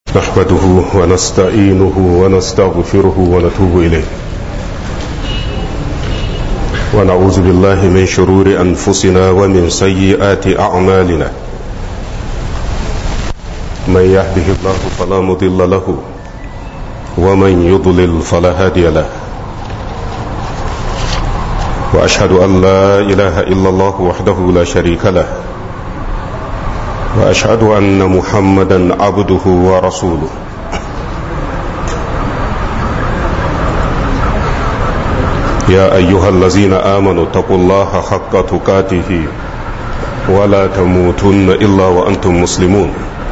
نحمده ونستعينه ونستغفره ونتوب إليه ونعوذ بالله من شرور أنفسنا ومن سيئات أعمالنا من يهده الله فلا مضل له ومن يضلل فلا هادي له وأشهد أن لا إله إلا الله وحده لا شريك له وأشهد أن محمدا عبده ورسوله يا أيها الذين آمنوا اتقوا الله حق تقاته ولا تموتن إلا وأنتم مسلمون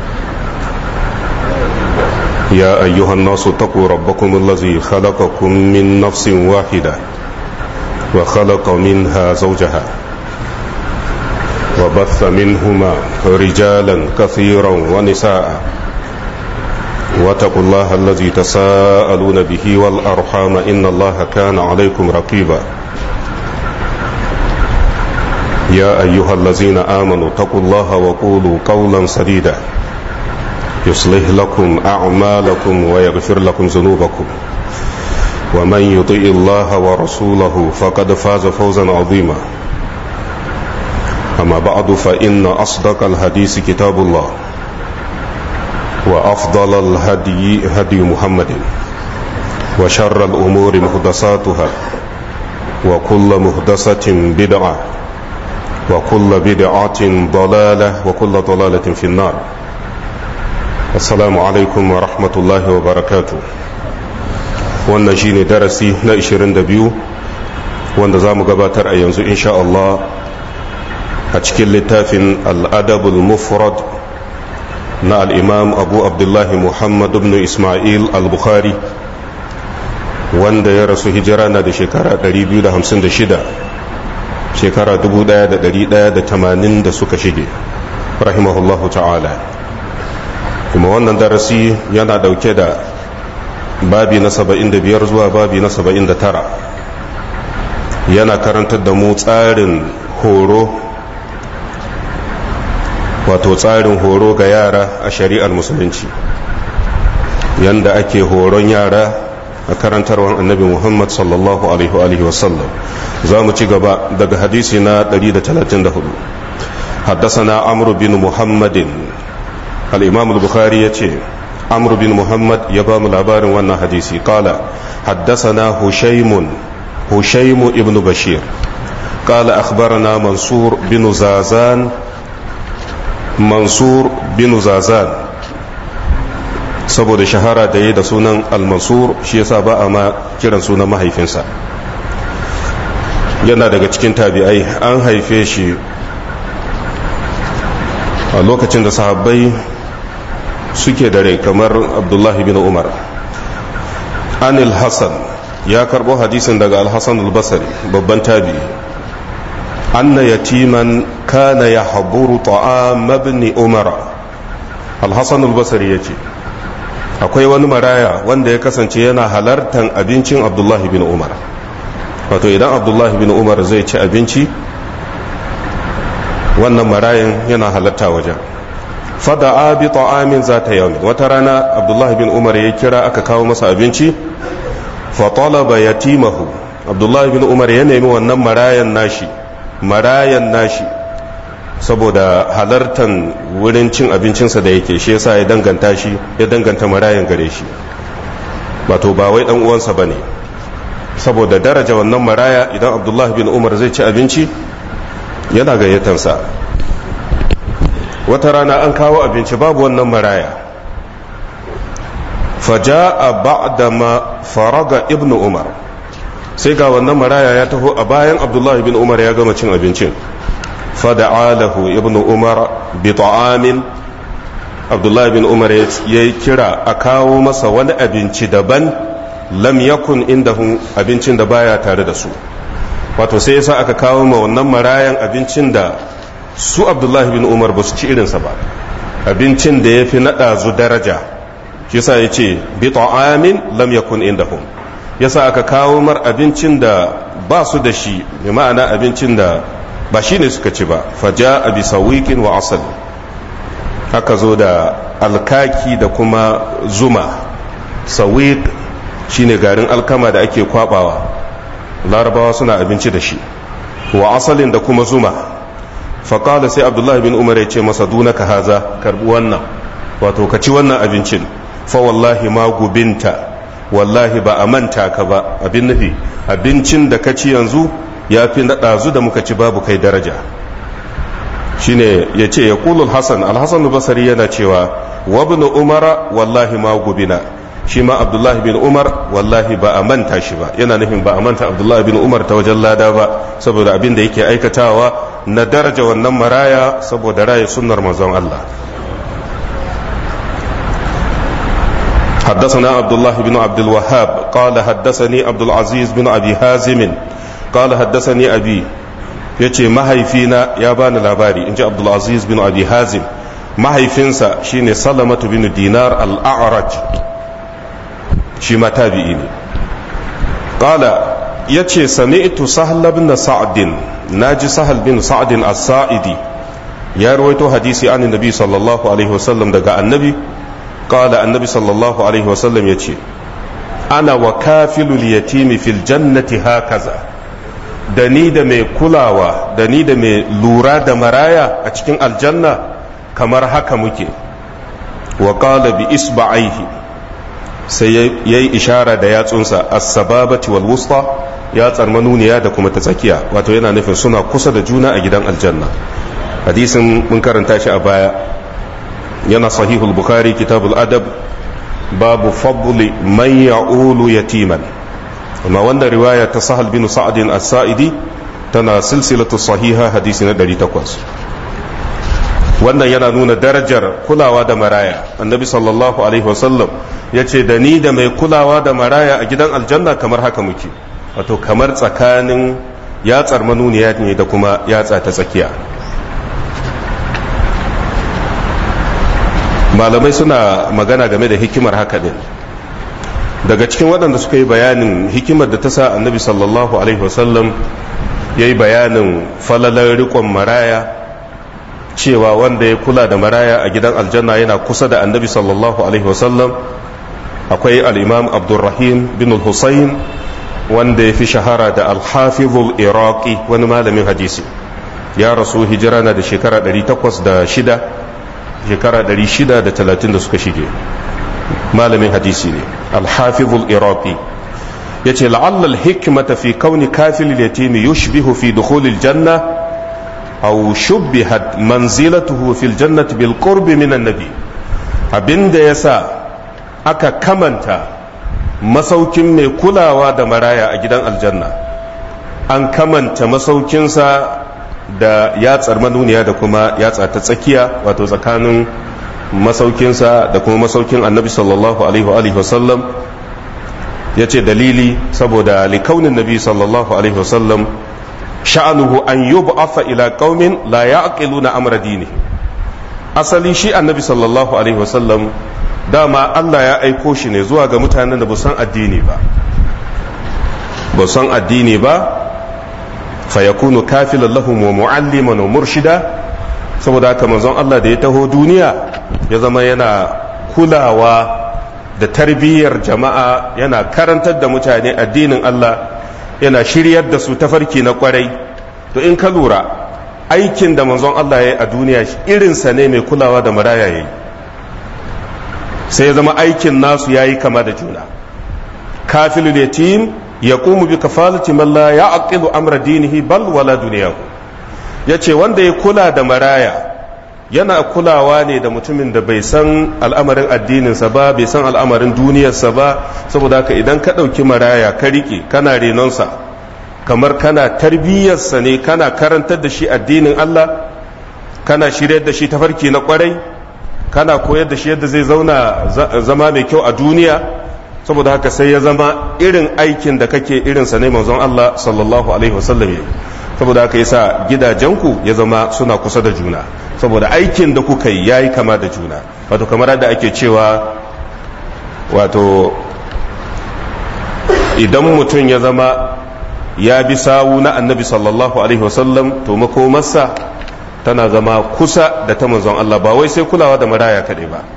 يا أيها الناس اتقوا ربكم الذي خلقكم من نفس واحدة وخلق منها زوجها وبث منهما رجالا كثيرا ونساء واتقوا الله الذي تساءلون به والأرحام إن الله كان عليكم رقيبا يا أيها الذين آمنوا اتقوا الله وقولوا قولا سديدا يصلح لكم أعمالكم ويغفر لكم ذنوبكم ومن يطع الله ورسوله فقد فاز فوزا عظيما أما بعد فإن أصدق الحديث كتاب الله وأفضل الهدي هدي محمد وشر الأمور محدثاتها وكل محدثة بدعة وكل بدعة ضلالة وكل ضلالة في النار السلام عليكم ورحمة الله وبركاته wannan shine darasi na 22 wanda za mu gabatar a yanzu insha Allah a cikin littafin al'adabul mufrad na al'imam abu abdullahi muhammad ibn ismail al-bukhari wanda ya rasu hijira na da shekara 256 shekara 1180 da suka shige rahimahullahu ta'ala kuma wannan darasi yana dauke da babi na 75 zuwa babi na 79 yana karantar da mu tsarin horo wato tsarin horo ga yara a shari'ar musulunci yanda ake horon yara a karantarwar annabi muhammad sallallahu alaihi wasallam za mu ci gaba daga hadisi na 134 حدثنا عمرو بن محمد الإمام البخاري يتي عمرو بن محمد يبام العبار وانا حديثي قال حدثنا هشيم ابن بشير قال أخبرنا منصور بن زازان saboda shahara da yi da sunan al-mansur shi yasa ba a ma kiran sunan mahaifinsa yana daga cikin tabi'ai an haife shi a lokacin da sahabbai suke da rai kamar abdullahi bin umar anil hassan ya karbo hadisin daga al-hassan al-basri babban tabi'i anna yatiman kana yahburu ta'am ibn umar al-hassan al-basri yace akwai wani maraya wanda ya kasance yana halartan abincin abdullahi bin umar wato idan abdullahi bin umar zai ci abinci wannan marayan yana halarta wajen fada'a bi ta'amin zata yawmin wata rana abdullahi bin umar ya kira aka kawo masa abinci fa talaba yatimahu abdullahi bin umar ya nemi wannan marayan nashi saboda halartan wurin cin abincinsa da yake shi yasa ya danganta marayan gare shi wato ba wai dan uwansa bane saboda daraja wannan maraya idan abdullahi bin umar zai ci abinci yana gayyatansa wata rana an kawo abinci babu wannan maraya faja'a ba'dama faraga ibnu umar sai ga wannan maraya ya taho a bayan abdullahi bin umar ya gama cin abincin fada'a lahu ibnu umar bi ta'amin abdullahi bin umar ya kira a kawo masa wani abinci daban lam yakun indahu abincin da baya tare da su wato sai yasa aka kawo ma wannan marayan abincin da su abdullahi bin umar ba su ci irinsa ba abincin da ya fi naɗa zu daraja shi yasa ya ce bi ta'amin lam yakun indahum yasa aka kawo mar abincin da ba su da shi bi ma'ana abincin da ba shi ne suka ci ba faja bi sawiqin wa asal aka zo da alkaki da kuma zuma. Sawiq shine garin alkama da ake kwabawa, larabawa suna abinci da shi, wa asalin da kuma zuma. faƙada sai abdullahi bin umar ya ce masa dunaka haza, karbi wannan, wato ka ci wannan abincin. fa wallahi ma gubinta, wallahi ba a manta ka ba, abin nufi abincin da ka ci yanzu ya fi naɗazu da muka ci babu kai daraja. shine ya ce ya ƙulul hasan, alhassan basari yana cewa wabin umara wallahi ma gubina, shi ma abdullahi bin umar wallahi ba a manta shi ba, yana nufin ba a manta abdullahi bin umar ta wajen lada ba, saboda abin da yake aikatawa na daraja wannan maraya saboda raya sunnar manzon Allah. حدثنا عبد الله بن عبد الوهاب قال حدثني عبد العزيز بن أبي حازم قال حدثني أبي yace mahaifina ya bani labari, in ji Abdul Aziz bin Abi Hazim. Mahaifinsa shine Salamatu bin Dinar al-A'raj, shi ma tabi'i ne. Qala yace sami'tu Sahl bin Sa'd, naji Sahl bin Sa'd as-Sa'idi ya rawaito hadisi an Nabi sallallahu alaihi wasallam daga annabi. Qala annabi sallallahu alaihi wasallam yace ana wa kafilul yatimi fil jannati hakaza, da ni da mai kulawa, da ni da mai lura da maraya a cikin aljanna kamar haka muke. Wa qala bi isba'aihi, sai yayi ishara da yatsunsa as-sababati wal wusta, yatsar manuniya da kuma ta tsakiya, wato yana nufin suna kusa da juna a gidan aljanna. hadisin mun karanta shi a baya, yana sahihul bukhari kitabul adab babu fadli man ya'ulu yatiman. amma wanda riwaya ta Sahal bin Sa'd as-Sa'idi tana silsilatu sahiha hadisi na 800. wannan yana nuna darajar kulawa da maraya. annabi sallallahu alaihi wasallam ya ce da ni da mai kulawa da maraya a gidan aljanna kamar haka muke, wato kamar tsakanin yatsar manuniya ne da kuma yatsa ta tsakiya. malamai suna magana game da hikimar haka din. daga cikin waɗanda suka yi bayanin hikimar da ta sa annabi sallallahu alaihi wasallam ya yi bayanin falalar riƙon maraya, cewa wanda ya kula da maraya a gidan aljanna yana kusa da annabi sallallahu alaihi wasallam, akwai al'imam abdurrahim bin al-husayn wanda ya fi shahara da al-hafizul iraqi, wani malamin hadisi, ya rasu hijira na da shekara 806, shekara 630 da suka shige, malamin hadisi ne al-hafizul iraqi. yace la'alla al-hikmata fi kauni kafil al-yatim yushbihu fi dukhul al-janna aw shubbihat manzilatuhu fil jannati bil qurbi min an-nabi, abinda yasa aka kamanta masaukin mai kulawa da maraya a gidan aljanna, an kamanta masaukinsa da yatsar manuniya da kuma yatsa ta tsakiya, wato tsakanin masaukinsa da kuma masaukin annabi sallallahu alaihi wasallam. ya ce dalili saboda likaunin nabi sallallahu alaihi wasallam sha'anuhu an yub'atha ila qaumin la ya'qiluna amra dinihi. asali shi annabi sallallahu alaihi wasallam dama Allah ya aiko shi ne zuwa ga mutanen da ba san addini ba fayakunu kafilan lahum wa mu'alliman wa murshida. saboda haka manzon Allah da ya taho duniya ya zama yana kulawa da tarbiyyar jama'a, yana karantar da mutane addinin Allah, yana shiryar da su tafarki na kwarai. to in ka lura aikin da manzon Allah ya yi a duniya irinsa ne mai kulawa da maraya ya yi, sai ya zama aikin nasu ya yi kama da juna. kafilul yatim yaqumu bi kafalati man la ya'qilu amra dinihi bal wala dunyahu. yace wanda ya kula da maraya yana kulawa ne da mutumin da bai san al'amarin addininsa ba, bai san al'amarin duniyarsa ba. saboda haka idan ka ɗauki maraya ka riƙe kana renonsa, kamar kana tarbiyyarsa ne, kana karantar da shi addinin Allah, kana shiryar da shi tafarki na kwarai, kana koyar da shi yadda zai zauna zama mai kyau a duniya. saboda haka sai ya zama irin aikin da kake irinsa ne manzon Allah sallallahu alaihi wasallam ya. saboda haka yasa gidajenku ya zama suna kusa da juna, saboda aikin da kuka yi yayi kama da juna. wato kamar da ake cewa, wato idan mutum ya zama ya bi sawu na annabi sallallahu alaihi wasallam, to makomarsa tana zama kusa da ta manzon Allah, ba wai sai kulawa da maraya kaɗai ba.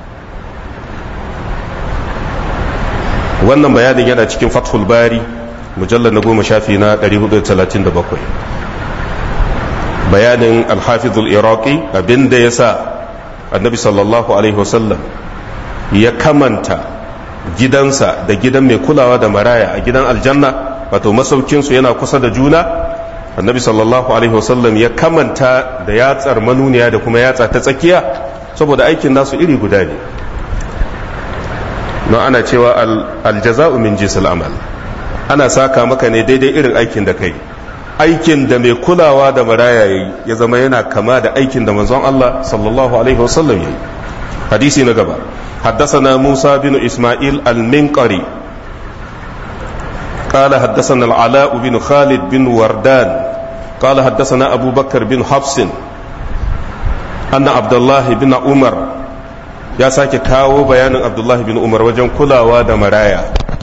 wannan bayanin yana cikin fathul bari mujallar na 10 shafi na 437. bayanin alhafizul iraqi abinda ya sa annabi sallallahu alaihi wasallam ya kamanta gidansa da gidan mai kulawa da maraya a gidan aljanna, wato masaukinsu yana kusa da juna. annabi sallallahu alaihi wasallam ya kamanta da yatsar manuniya da kuma yatsa ta tsakiya saboda aikin nasu iri guda ne. don ana cewa aljaza'u min jinsil amal, ana saka maka ne daidai irin aikin da kai. aikin da mai kulawa da maraya yayi ya zama yana kama da aikin da manzon Allah sallallahu alaihi wasallam yayi. hadisi na gaba, حدثنا موسى بن إسماعيل المنقري قال حدثنا العلاء بن خالد بن وردان قال حدثنا أبو بكر بن حفص أن عبد الله بن عمر يا ساكي كاو بيان عبد الله بن عمر وجن كلا واد مرايا.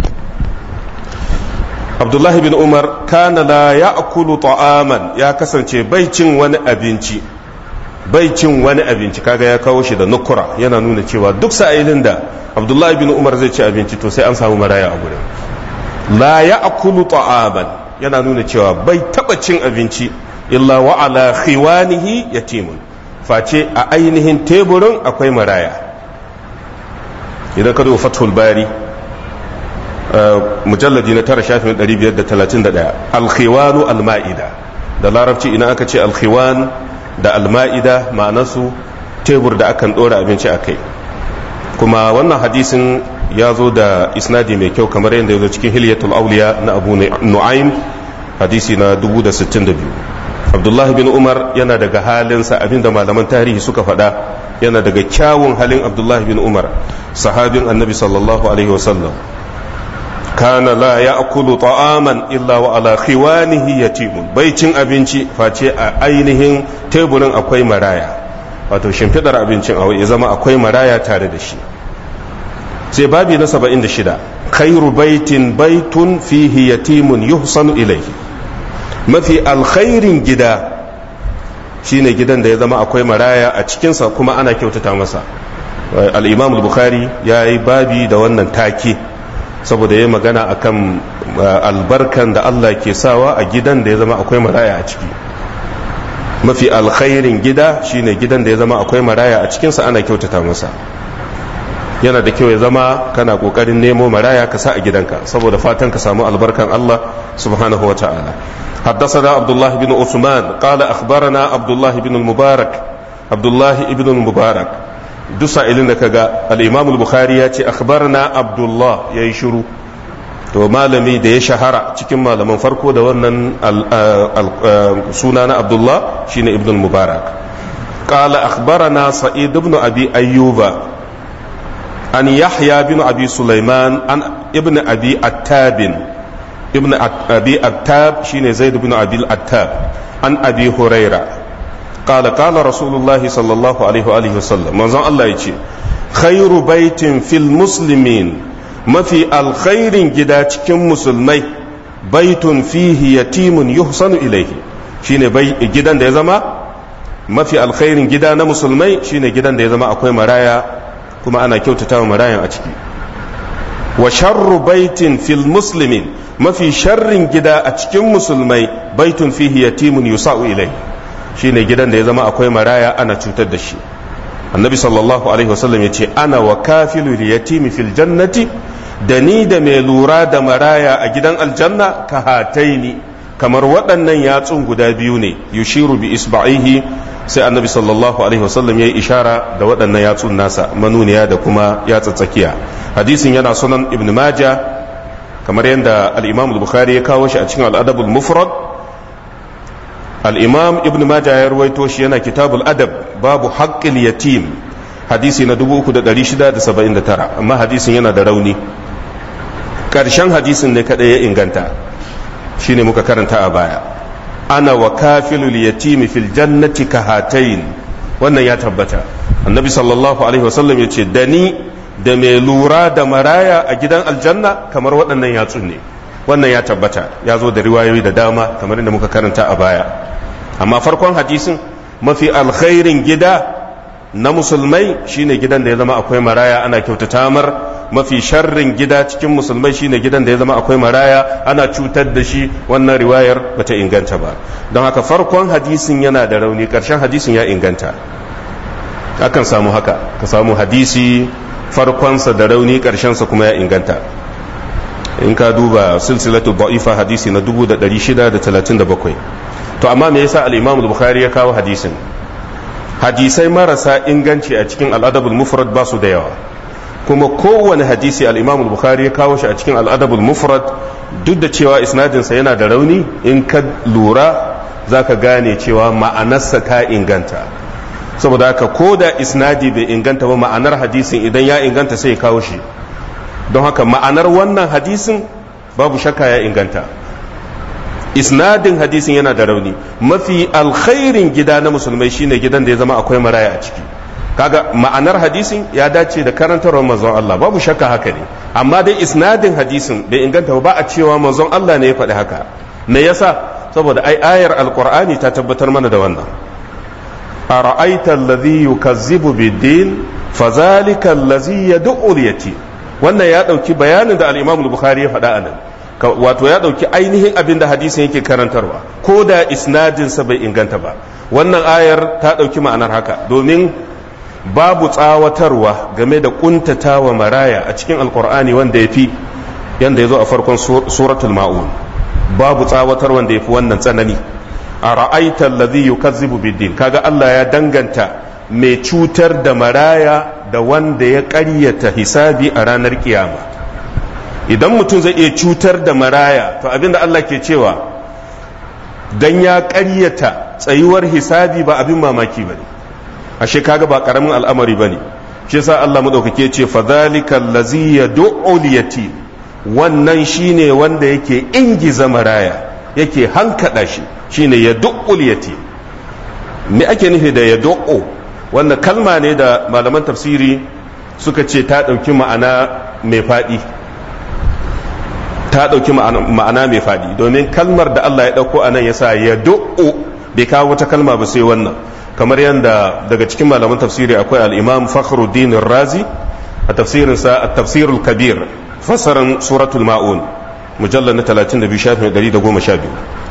عبد الله بن عمر كان لا يأكل طعاما يا كسنتي بيتين wani abinci bai cin wani abinci, kaga ya kawo shi da nukura, yana nuna cewa duk sa'ilin da Abdullahi bin Umar zai ci abinci to sai an samu maraya a gurin. la ya'kulu ta'aman yana nuna cewa bai taba cin abinci illa wa ala khiwanihi yatimun, face a ainihin teburin akwai maraya. idan ka duba fathul bari mujalladi na 9 shafin 531, al-khiwanu al-ma'ida da larabci idan aka ce al-khiwan da alma'ida ma'anarsu tebur da akan ɗora abinci a kai. kuma wannan hadisin ya zo da isnadi mai kyau kamar yadda ya zo cikin hilyatul auliya na abu nu'aym hadisi na 1062. abdullahi bin umar yana daga halinsa, abinda malaman tarihi suka faɗa, yana daga kyawun halin abdullahi bin umar sahabin annabi sallallahu alaihi wasallam. kana la ya'kulu ta'aman illa wa ala khiwanihi yatimun, bai cin abinci face a ainihin teburin akwai maraya, wato shimfidar abincin ya zama akwai maraya tare da shi. sai babi na 76, khairu baitin baitun fihi yatimun yuhsanu ilayhi, mafi alkhairin gida shine gidan da ya zama akwai maraya a cikinsa kuma ana kyautata masa. al-imam al-bukhari yayi babi da wannan take saboda ya magana akan albarkan da Allah ke sawa a gidan da ya zama akwai maraya a ciki. mafi alkhairin gida shine gidan da ya zama akwai maraya a cikinsa ana kyautata masa. yana da kyau ya zama kana kokarin nemo maraya ka sa a gidanka saboda fatan ka samu albarkan Allah subhanahu wata'ala. حدثنا عبد الله بن عثمان قال أخبرنا عبد الله بن المبارك duk sa'ilin da kaga al-Imam al-Bukhari ya ce akhbarna Abdullah yayi shiru to malami da ya shahara cikin malaman farko da wannan suna na Abdullah shine Ibn al-Mubarak. qala akhbarana Sa'id ibn Abi Ayyuba an Yahya bin Abi Sulaiman an Ibn Abi Attab. Ibn Abi Attab shine Zaid ibn Abi Attab an Abi Huraira قال قال رسول الله صلى الله عليه وآله وسلم منظر الله يجي خير بيت في المسلمين ما في الخير جدا cikin musulmai baitun fihi yatimun yuhsanu ilayhi, shine gidan da ya zama mafi alkhairin gida na musulmai shine gidan da ya zama akwai maraya kuma ana kyautata wa marayan a ciki. wa sharru baitin fil muslimin, mafi sharrin gida a cikin musulmai baitun fihi yatimun yusa'u ilayhi, shine gidan da ya zama akwai maraya ana cutar da shi. annabi sallallahu alaihi wasallam ya ce ana wa kafilu yatimi fil jannati, da ni da mai lura da maraya a gidan aljanna ka hataini, kamar waɗannan yatsun guda biyu ne. yushiru bi isba'ihi, sai annabi sallallahu alaihi wasallam ya yi ishara da waɗannan yatsun nasa manuniya da kuma yatsa tsakiya. hadisin yana sunan ibn majah kamar yadda al-imam al-bukhari ya kawo shi a cikin al-adab al-mufrad. الإمام ابن ماجه يرويته شينا كتاب الأدب باب حق اليتيم حديثي ندبوك دا دريشدا دا سبعين دا ترى أما حديثي ينا دروني كارشان حديثي نكاد ينغانتا شيني مكا كارنتا أبايا أنا وكافل اليتيم في الجنة كهاتين وانا يتبتا النبي صلى الله عليه وسلم يتشي دني da mai lura da maraya a gidan aljanna kamar waɗannan yatsun ne. wannan ya tabbata, ya zo da riwayoyi da dama kamar inda muka karanta a baya. amma farkon hadisin mafi alkhairin gida na musulmai shine gidan da ya zama akwai maraya ana kyautata mar, mafi sharrin gida cikin musulmai shine gidan da ya zama akwai maraya ana cutar da shi. wannan riwayar bata inganta ba, don haka farkon hadisin yana da rauni, karshen hadisin ya inganta. akan samu haka, ka samu hadisi farkonsa da rauni karshensa kuma ya inganta. in ka duba silsilatu da'ifa hadisi na 1637. to amma me yasa al-Imam al-Bukhari ya kawo hadisin? hadisai marasa inganci a cikin al-Adabul Mufrad ba su da yawa, kuma kowane hadisi al-Imam al-Bukhari ya kawo shi a cikin al-Adabul Mufrad duk da cewa isnadinsa yana da rauni, in ka lura zaka gane cewa ma'anarsa ta inganta. saboda haka ko da isnadi bai inganta ba, ma'anar hadisin idan ya inganta sai ya kawo shi. don haka ma'anar wannan hadisin babu shakka ya inganta. isnadin hadisin yana da rauni. mafi alkhairin gida na musulmai shine gidan da ya zama akwai maraya a ciki. kaga ma'anar hadisin ya dace da karantarwar manzon Allah, babu shakka haka ne. amma dai isnadin hadisin bai inganta ba a cewa manzon Allah ne ya faɗi haka. me yasa? saboda ai ayar alqur'ani ta tabbatar mana da wannan. ara'aita allazi yukazzibu bid-din fazalika allazi yad'u al-yatim. wannan ya dauki bayanin da al-Imam al-Bukhari ya faɗa anan, wato ya dauki ainihin abin da hadisin yake karantarwa, ko da isnadinsa bai inganta ba. wannan ayar ta dauki ma'anar haka, domin babu tsawatarwa game da kuntatawa maraya a cikin alkur'ani wanda ya fi yanda ya zo a farkon suratul ma'un. babu tsawatar wanda ya fi wannan tsanani. a ra'aita allazi yukazzibu biddin, kaga Allah ya danganta mai cutar da maraya da wanda ya ƙaryata hisabi a ranar kiyama. idan mutum zai iya cutar da maraya, to abinda Allah ke cewa dan ya ƙaryata tsayuwar hisabi ba abin mamaki bane. ashe kaga ba karamin al'amari bane. shi yasa Allah madaukake ce fadhalikal ladzi yad'u al-yatim, wannan shine wanda yake ingiza maraya, yake hankada shi, shine yad'u al-yatim. me ake nufi da yad'u? wannan kalma ne da malaman tafsiri suka ce ta dauki ma'ana mai fadi, ta dauki ma'ana mai fadi, domin kalmar da Allah ya dauko anan yasa yad'u, bai kawo wata kalma ba sai wannan. kamar yadda daga cikin malaman tafsiri akwai al-Imam Fakhruddin Razi a tafsirinsa at-Tafsirul Kabir, fasaran suratul Ma'un, mujallal na 32 shafin 112.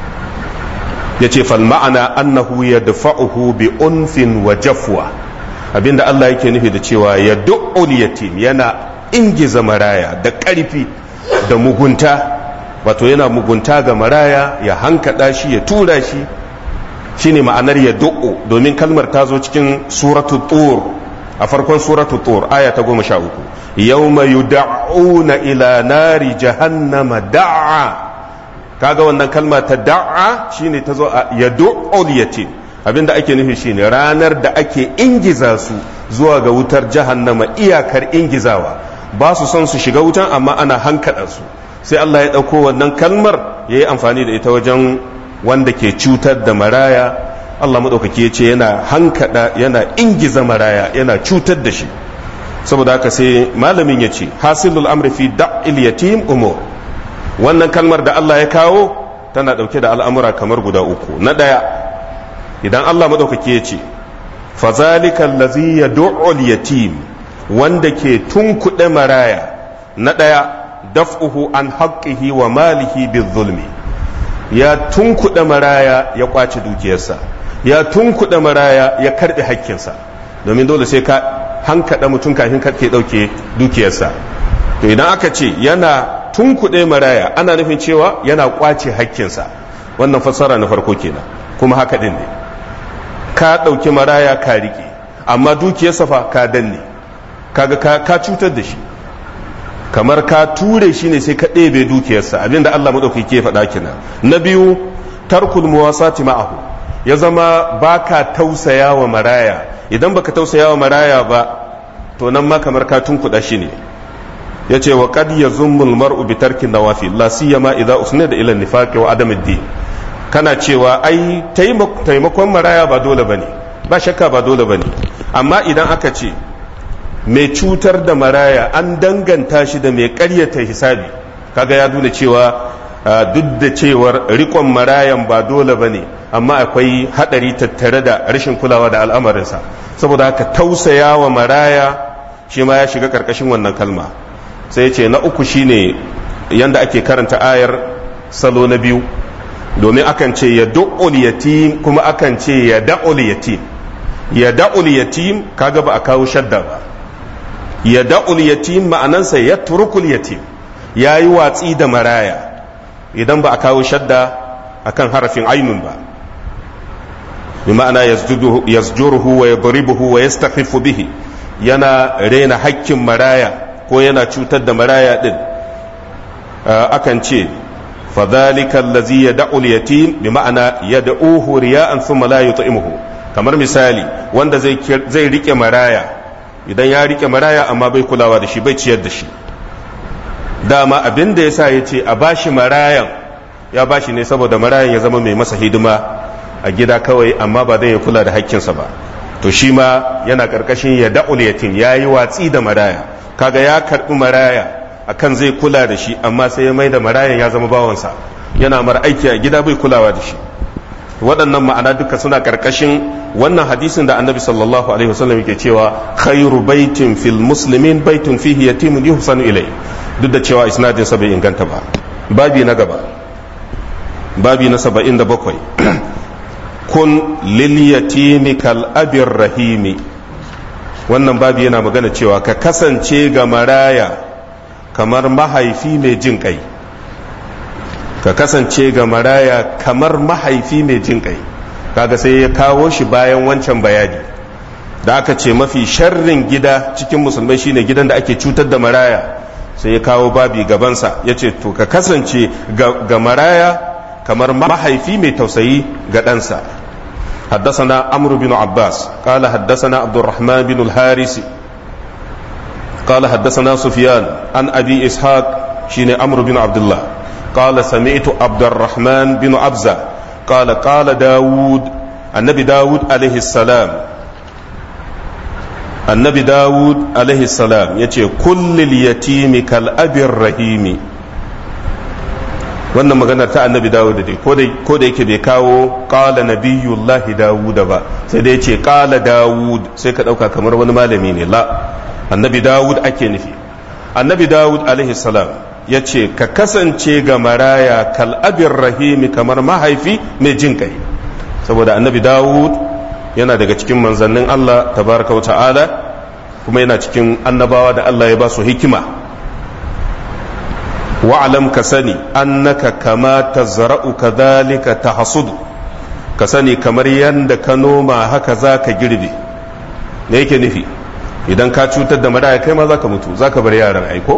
yace fal ma'ana annahu yadfa'uhu bi unfin wa jafwa. abinda Allah yake nufi da cewa yad'ul yatim, yana ingiza maraya da ƙarfi da mugunta, wato yana mugunta ga maraya, ya hankada shi, ya tura shi, shine ma'anar yad'u. domin kalmar ta zo cikin suratul tur, a farkon suratul tur aya ta 13, yawma yud'auna ila nari jahannama da'a. kaga wannan kalma ta da'a shine ta zo a yad'ul yatim. abinda ake nufi shine ranar da ake ingiza su zuwa ga wutar jahannama, iyakar ingizawa, ba su son su shiga wutan amma ana hankada su. sai Allah ya dauko wannan kalmar yayi amfani da ita wajen wanda ke cutar da maraya. Allah madaukaki ya ce yana hankada, yana ingiza maraya, yana cutar da shi. saboda haka sai malamin ya ce hasilul amri fi da'il yatim umur. wannan kalmar da Allah ya kawo tana dauke da al'amura kamar guda uku. na daya, idan Allah madaukaki ya ce fazalika allazi yad'u al-yatim, wanda ke tunkuɗe maraya, na daya daf'uhu an haqqihi wa malihi bizulmi, ya tunkuɗe maraya ya kwace dukiyarsa, ya tunkuɗe maraya ya karɓe hakkinsa, domin dole sai ka hankada mutum kafin ka ke ɗauke dukiyarsa. to idan aka ce yana tunkuɗe maraya, ana nufin cewa yana kwace hakkinsa. wannan fassara na farko kenan, kuma haka din ne. ka ɗauki maraya ka riƙe, amma dukiyarsa fa ka danne, kaga ka cutar da shi, kamar ka ture shi ne sai ka ɗebe dukiyarsa, abinda Allah maɗauki ke faɗa kina. na biyu, tarkul muwasati ma'ahu, ya zama baka tausaya wa maraya. idan baka tausaya wa maraya ba, to nan ma kamar ka tunkuɗa shi ne. ya ce wa qad yazummul mar'u bi tarkin nawafil la siyama idza usnida ila an-nifaq wa adam ad-din. kana cewa ai taimakon maraya ba dole bane, ba shakka ba dole bane, amma idan aka ce mai cutar da maraya an danganta shi da mai ƙaryata hisabi, kaga ya nuna cewa duk da cewar rikon marayan ba dole ba ne amma akwai haɗari tattare da rashin kulawa da al'amarinsa saboda haka tausaya wa maraya shi ma ya shiga ƙarƙashin wannan kalma sai ce na uku shine yanda ake karanta ayar salo na biyu domin akan ce ya da'ul yatim kuma akan ce ya da'ul yatim ya da'ul yatim kaga ba a kawo shadda ba ya da'ul yatim ma'anansa ya turukul yatim ya yi watsi da maraya idan ba a kawo shadda akan harafin ainun ba bi ma'ana yasjuruhu wa yadribuhu wa yastakhiffu bihi yana rena hakkin maraya ko yana cutar da maraya din akan ce fadhalika allazi yad'u al-yatim bi ma'ana yad'uhu riya'an thumma la yut'imuhu kamar misali wanda zai rike maraya idan ya rike maraya amma bai kulawa da shi bai ciyar da shi dama abin da yasa yace a bashi marayan ya bashi ne saboda marayan ya zama mai masa hidima a gida kawai amma ba zai ya kula da hakkinsa ba to shi ma yana karkashin yad'u al-yatim yayi watsi da maraya kaga ya karbi maraya akan zai kula da shi amma sai ya mai da marayan ya zama bawansa yana mara aiki a gida bai kulawa da shi waɗannan ma'ana duka suna ƙarƙashin wannan hadisin da annabi sallallahu alaihi wasallam yake cewa khairu baitin fil muslimin baitun fihi yatimun yuhsanu ilai duk da cewa isnadin sa bai inganta ba babi na gaba babi na 77 kun lil yatimi kal abir rahimi wannan babi yana magana cewa ka kasance ga maraya kamar mahaifi mai jin kai ka kasance ga maraya kamar mahaifi mai jin kai kaga sai ya kawo shi bayan wancan bayani da aka ce mafi sharrin gida cikin musulmai shine gidan da ake cutar da maraya sai ya kawo babi gabansa ya ce to ka kasance ga maraya kamar mahaifi mai tausayi ga ɗansa حدثنا عمرو بن عباس قال حدثنا عبد الرحمن بن الحارث قال حدثنا سفيان عن أبي إسحاق شين عمرو بن عبد الله قال سمعت عبد الرحمن بن عبزة قال داود النبي داود عليه السلام النبي داود عليه السلام يتي كل اليتيم كالأب الرحيم wannan maganar ta annabi dawud dai ko da yake bai kawo qala nabiyullahi dawud ba sai dai yace qala dawud sai ka dauka kamar wani malami ne la annabi dawud ake nufi annabi dawud alaihi salam yace ka kasance ga maraya kal abir rahimi kamar mahaifi mai jin kai saboda annabi dawud yana daga cikin manzannin Allah tabaraka wa ta'ala kuma yana cikin annabawa da Allah ya ba su hikima wa'alam ka sani annaka kama tazra'u kadhalika tahsudu ka sani kamar yanda ka noma haka zaka girbe me yake nufi idan ka cutar da maraya kai ma zaka mutu zaka bar yaran aiko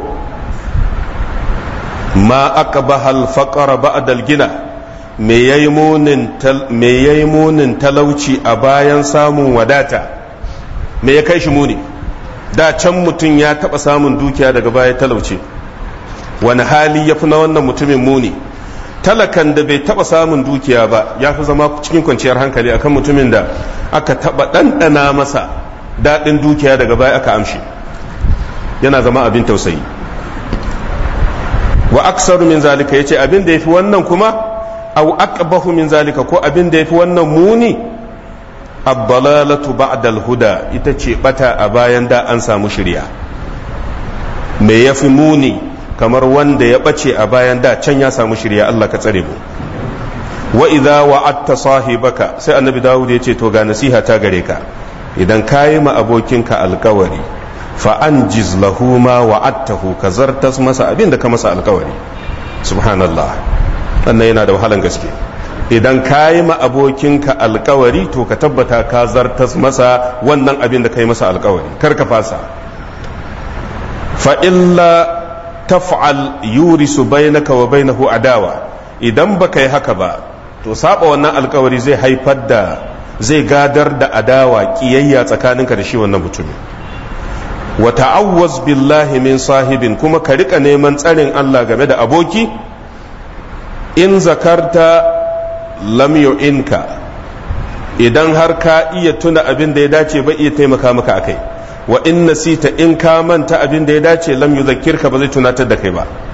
ma aqbaha al-faqra ba'da al-gina me yayi munin talauci a bayan samun wadata me ya kai shi muni da can mutum ya taba samun dukiya daga baya talauci wani hali ya fi na wannan mutumin muni talakan da bai taba samun dukiya ba ya fi zama cikin kwanciyar hankali akan mutumin da aka taba ɗanɗana masa daɗin dukiya daga baya aka amshi yana zama abin tausayi wa aksaru min zalika yace abin da yafi wannan kuma aw aqbahu min zalika ko abin da yafi wannan muni ad-dalalatu ba'da al-huda ita ce bata a bayan da an samu shirya me yafi muni kamar wanda ya ɓace a bayan da can ya samu shirya Allah ka tsare mu wa idza wa'atta sahibaka sai annabi Dawud ya ce to ga nasiha ta gare ka idan kayi ma abokinka alkawari fa anjiz lahu ma wa'attahu ka zartas masa abin da ka masa alkawari subhanallah wannan yana da wahalan gaske idan kayi ma abokinka alkawari to ka tabbata ka zartas masa wannan abin da kai masa alkawari kar ka fasa fa illa taf'al yurisu bainaka wa bainahu adawa idan baka yi haka ba to saba wannan alkawari zai haifar da zai gadar da adawa kiyayya tsakaninka da shi wannan mutumin wa ta'awwaz billahi min sahibin kuma ka rika neman tsarin Allah game da aboki in zakarta lam yu'inka idan har ka iya tuna abin da ya dace ba iya taimaka maka akai wa in nasita in ka manta abin da ya dace lam yuzakkirka ba zai tunatar da kai ba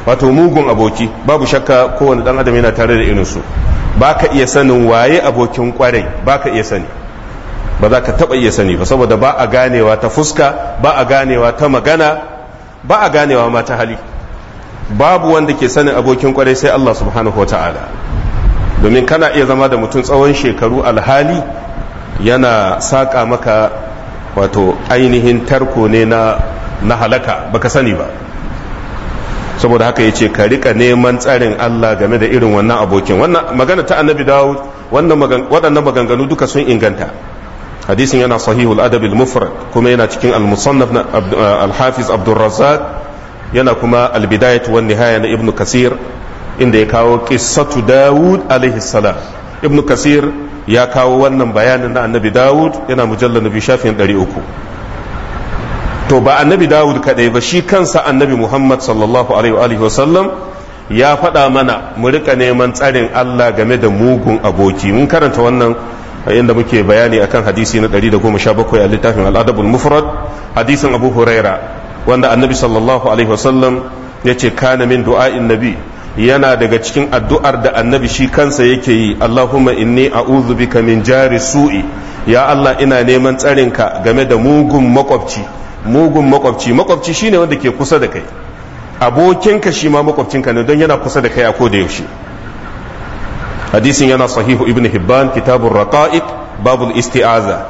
wato mugun aboki babu shakka kowane dan adam yana tare da irinsu. Ba ka iya sanin waye abokin kwarai, ba ka iya sani, ba za ka taɓa iya sani ba, saboda ba a ganewa ta fuska, ba a ganewa ta magana, ba a ganewa ma ta hali. Babu wanda ke sanin abokin kwarai sai Allah subhanahu wa ta'ala. Domin kana iya zama da mutum tsawon shekaru alhali yana saƙa maka wato ainihin tarko ne na halaka baka sani ba. Saboda haka yace ka rika neman tsarin Allah game da irin wannan abokin. Wannan magana ta annabi Dawud, waɗannan maganganu duka sun inganta. Hadisin yana sahihul adab al-mufrad, kuma yana cikin al-musannaf na al-hafiz Abdul Razzaq, yana kuma al-bidayah wan nihaya na Ibn Kasir, inda ya kawo qissatu Dawud alaihi salam. Ibn Kasir ya kawo wannan bayanin na annabi Dawud, yana mujallal nabi shafin 300. To ba annabi Dawud kadai ba, shi kansa annabi Muhammad sallallahu alaihi wa sallam ya faɗa mana mu rika neman tsarin Allah game da mugun aboki. Mun karanta wannan inda muke bayani akan hadisi na 117 a littafin al-adabul mufrad, hadisin Abu Huraira, wanda annabi sallallahu alaihi wa sallam yace kana min du'a'in nabi, yana daga cikin addu'ar da annabi shi kansa yake yi, Allahumma inni a'udhu bika min jari su'i, ya Allah ina neman tsarinka game da mugun makwabci. Mugun makwabci shine wanda ke kusa da kai, abokinka shi ma makwabcinka ne don yana kusa da kai a koda yaushe. Hadisin yana sahihu Ibn Hibban, kitabur raqa'iq, babul isti'aza.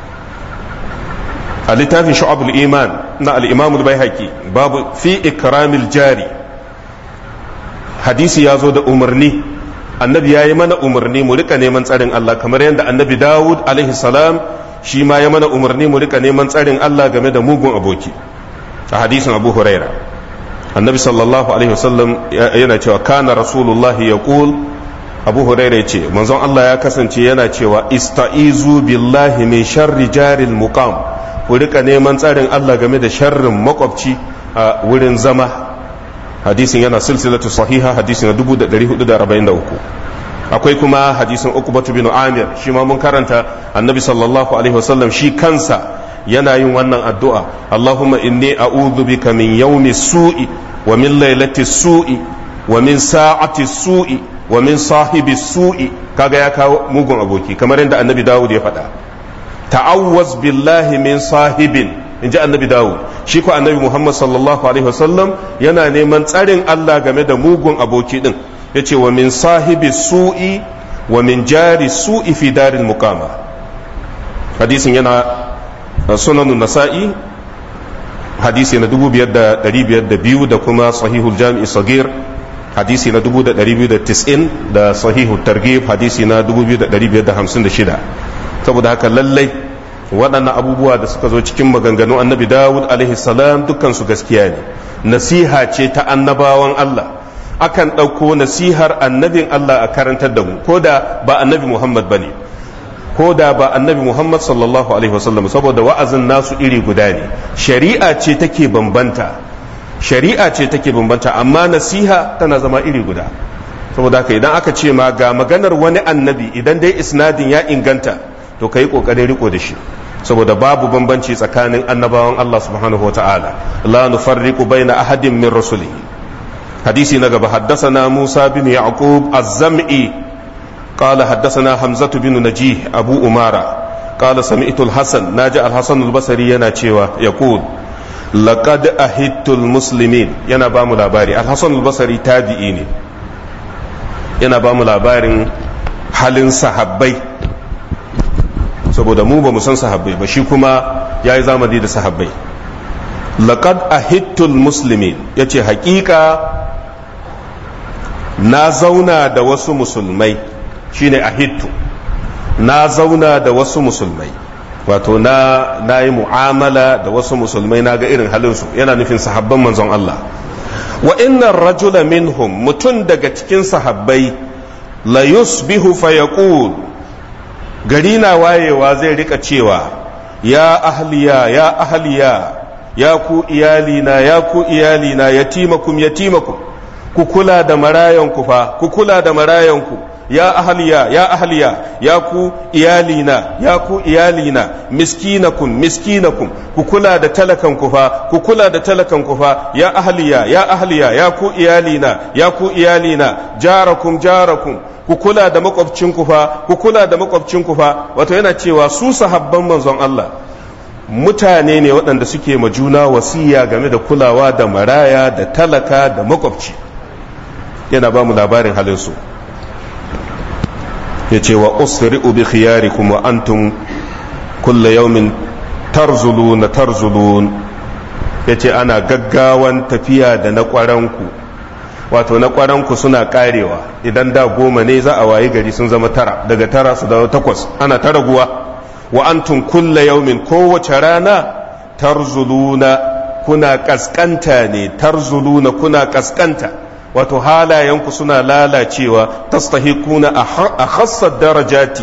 A littafin shu'abul iman na al-imam al-baihaqi, babu fi ikramil jari, hadisi ya zo da umarni, annabi ya yi mana umarni mu rika neman tsarin Allah, kamar yadda annabi Dawud alaihi salam shi ma ya mana umarni mu rika neman tsarin Allah game da mugun aboki. A hadisin Abu Huraira, annabi sallallahu alaihi wasallam yana cewa kana rasulullahi yaqul, Abu Huraira yace manzon Allah ya kasance yana cewa ista'izu billahi min sharri jaril muqam, ku rika neman tsarin Allah game da sharrin makwabci a wurin zama. Hadisin yana silsilatu sahiha, hadisin 1443. Akwai kuma hadisin Uqbatu bin Amir, shi ma mun karanta, annabi sallallahu alaihi wasallam shi kansa yana yin wannan addu'a, Allahumma inni a'udhu bika min yawmi su'i wa min lailati su'i wa min sa'ati su'i wa min sahibi su'i. Kaga ya kawo mugun aboki kamar yadda annabi Dawud ya faɗa, ta'awwaz billahi min sahibin, in ji annabi Dawud. Shi ko annabi Muhammad sallallahu alaihi wasallam yana neman tsarin Allah game da mugun aboki din, yace wa min sahibi su'i wa min jari su'i fi daril muqama. Hadisin yana sunanun nasa'i, hadisi na 5502, da kuma sahihul jami'i sagir, hadisi na 2290, da sahihul targhib, hadisi na 2556. Saboda haka lallai waɗannan abubuwa da suka zo cikin maganganun annabi Dawud alaihi salam dukkan su gaskiya ne, nasiha ce ta annabawan Allah. Akan ɗauko nasihar annabin Allah a karantar da mu, ko da ba annabi Muhammad ba ne, ko da ba annabi Muhammad sallallahu alaihi wasallam, saboda wa'azin nasu iri guda ne. Shari'a ce take bambanta, amma nasiha tana zama iri guda. Saboda haka idan aka ce ma ga maganar wani annabi, idan dai isnadin ya inganta, to ka yi ƙoƙarin riko da shi, saboda babu bambanci tsakanin annabawan Allah subhanahu wa ta'ala. La nufarriqu baina ahadin min rusulihi. حديثي نقب حدثنا موسى بن يعقوب الزمئي قال حدثنا حمزة بن نجيه أبو أمارة قال سمعت الحسن ناجى الحسن البصري يناتشيوا يقول لقد أهدت المسلمين ينا بام لاباري. الحسن البصري تابعيني، ينا بام لاباري halin sahabbai, saboda mu ba mu san sahabbai ba, shi kuma ya yi zamani da sahabbai. laqad ahittul muslimin, yace haƙiƙa na zauna da wasu musulmai, shine ahittu, na zauna da wasu musulmai, wato na yi mu'amala da wasu musulmai, na ga irin halinsu, yana nufin sahabban manzon Allah. Wa innar rajula minhum, mutum daga cikin sahabbai, la yusbihu fa yaqul, gari na wayewa zai rika cewa ya ahliya ya ahliya, ya ku iyalina ya ku iyalina, yatimakum yatimakum, ku kula da marayanku fa, ku kula da marayanku, ya ahliya ya ahliya ya ku iyalina ya ku iyalina miskinakum ku kula da talakan ku fa ku kula da talakan ku fa ya ahliya ya ahliya ya ku iyalina ya ku iyalina jarakum ku kula da makwabcin ku fa ku kula da makwabcin ku fa wato yana cewa su sahabban manzon Allah mutane ne waɗanda suke ma juna wasiya game da kulawa da maraya da talaka da makwabci yana ba mu labarin halinsu ya ce wa usri'u bi khiyarikum wa antum kulla yawmin tarzulun ya ce ana gaggawan tafiya da na ƙwaranku wato na ƙwaranku suna ƙarewa idan da 10 ne za a wayi gari sun zama 9 daga 9 su dawo 8 ana ta raguwa wa antum kulla yawmin kowace rana tarzuluna kuna kaskanta ne tarzuluna kuna kaskanta wato halayenku suna lalacewa tastahiquna akhassa darajati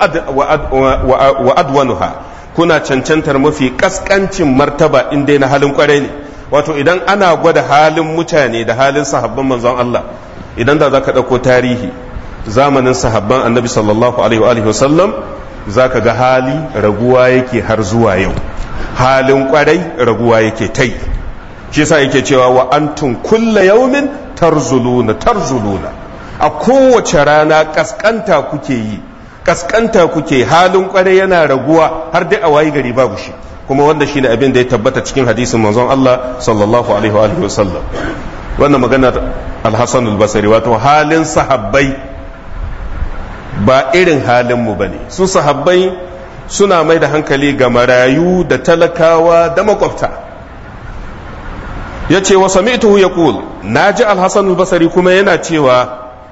wa adwanuha kuna cancantar mafi kaskancin martaba inda na halin kwarai ne wato idan ana gwada halin mutane da halin sahabban manzon Allah idan da zaka dauko tarihi zamanin sahabban annabi sallallahu alaihi wa sallam zaka ga hali raguwa yake har zuwa yau halin kwarai raguwa yake tai shi yasa yake cewa wa antum kulla yawmin tarzuluna a kowace rana kaskanta kuke halin kwarai yana raguwa har dai a wayi gari babu shi kuma wanda shine abin da ya tabbata cikin hadisin manzon Allah sallallahu alaihi wa sallam wannan magana al-Hasan al-Basri wato halin sahabbai ba irin halin mu bane su sahabbai suna mai da hankali ga marayu da talakawa da makwabta yace wa sami'tuhu yaqul naji al-Hasan al-Basri kuma yana cewa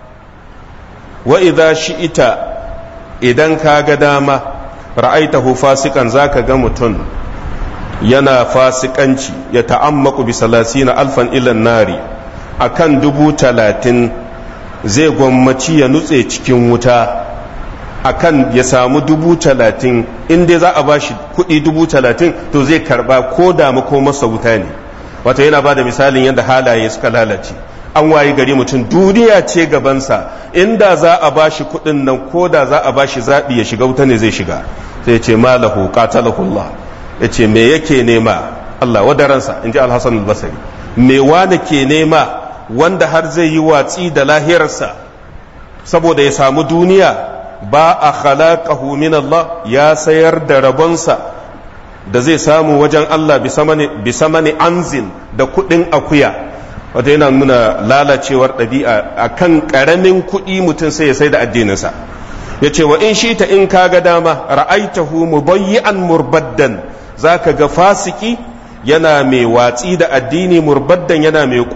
wa idha shi'ita idan ka ga dama ra'aitahu fasikan zaka ga mutun yana fasikanci ya ta'ammaku bi 30,000 ilan nari akan 30,000 zai gwammaci ya nutse cikin wuta akan ya samu 30,000 inda za a bashi kuɗi 30,000 to zai karba ko da ko masa wuta ne wato yana ba da misalin yadda halaye suka lalace an wayi gari mutum duniya ce gabansa inda za a bashi kuɗin nan ko da za a bashi zaɓi ya shiga wuta ne zai shiga sai ce malahu qatalahullah ya ce me yake nema Allah wadaransa in ji al-Hasan al-Basri me wani ke nema wanda har zai yi watsi da lahirarsa saboda ya samu duniya ba a khalaqahu min Allah ya sayar da rabonsa da zai samu wajen Allah bisamani anzin da kuɗin akuya wata yana nuna lalacewar ɗabi'a a kan ƙaramin kuɗi mutum sai ya sai da addininsa ya ce wa in shi ta in kaga dama ra'aitahu mubayyi'an murbaddan za ka ga fasiki yana mai watsi da addini murbaddan yana mai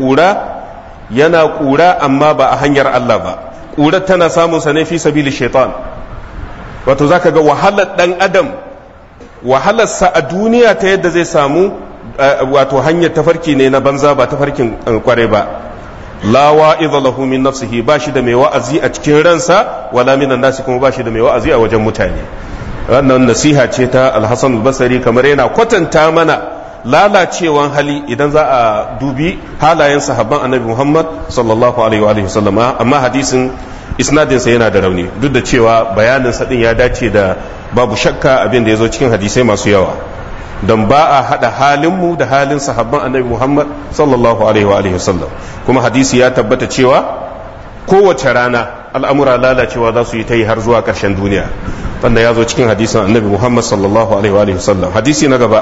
ƙura amma ba a hanyar Allah ba ƙurar tana samun sa ne fi sabili shaitan wato za ka ga wahalar ɗan adam wahalarsa a duniya ta yadda zai samu wato hanyar tafarki ne na banza ba tafarkin kware ba la wa'iza lahu min nafsihi ba shi da mai wa'azi a cikin ransa wala minan nasi kuma ba shi da mai wa'azi a wajen mutane wannan nasiha ce ta al-Hasan al-Basri kamar yana kwatanta mana lalacewan hali idan za a dubi halayen sahabban annabi Muhammad sallallahu alaihi wa sallam amma hadisin isnadin sa yana da rauni duk da cewa bayanin sa din ya dace da babu shakka abin da yazo cikin hadisai masu yawa don ba a haɗa halinmu da halin sahabban annabi Muhammad sallallahu alaihi wa sallam kuma hadisi ya tabbata cewa kowace rana al'amura lalacewa za su yi ta yi har zuwa ƙarshen duniya wanda ya zo cikin hadisin annabi Muhammad sallallahu alaihi wa sallam hadisi na gaba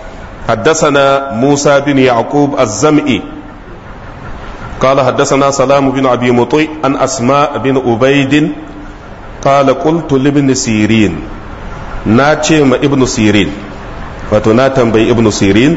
حدثنا موسى بن يعقوب الزمئي قال حدثنا سلام بن أبي مطيع عن أسماء بن أبيد قال قلت لابن سيرين ناتشم ابن سيرين wato na tambayi ibnu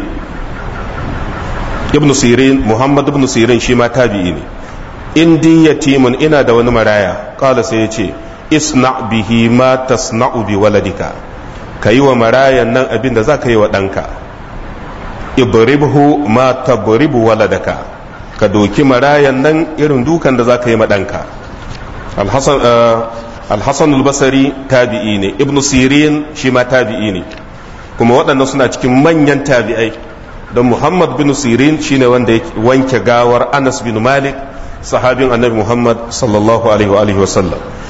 sirin muhammad ibnu sirin shi ma tabi'i ne indi yatimun ina da wani maraya kala sai ya ce isna bihi ma tasna'u bi waladika ka yi wa marayan nan abin da za ka yi wa ɗanka ibribhu ma tabribu waladaka ka doki marayan nan irin dukan da za ka yi ma ɗanka al-hasan al-basri tabi'i ne ibnu sirin shi ma tabi'i ne kuma waɗannan suna cikin manyan tabi'ai don muhammad bin sirin shine wanda ya wanke gawar anas bin malik sahabin annabi muhammad sallallahu alaihi wa sallam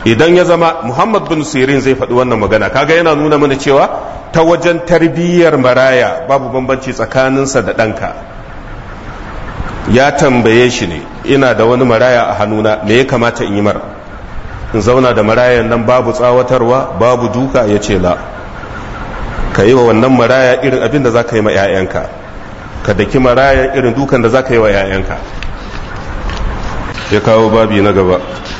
idan ya zama Muhammad bin Sirin zai faɗi wannan magana kaga yana nuna mana cewa ta wajen tarbiyyar maraya babu bambanci tsakaninsa da ɗanka. Ya tambaye shi ne, ina da wani maraya a hannuna me ya kamata in yi mar, in zauna da marayan nan babu tsawatarwa babu duka? Ya ce la, ka yi wa wannan maraya irin abin da za ka yi ma 'ya'yanka, ka daki maraya irin dukan da za ka yi wa 'ya'yanka. Ya kawo babi na gaba,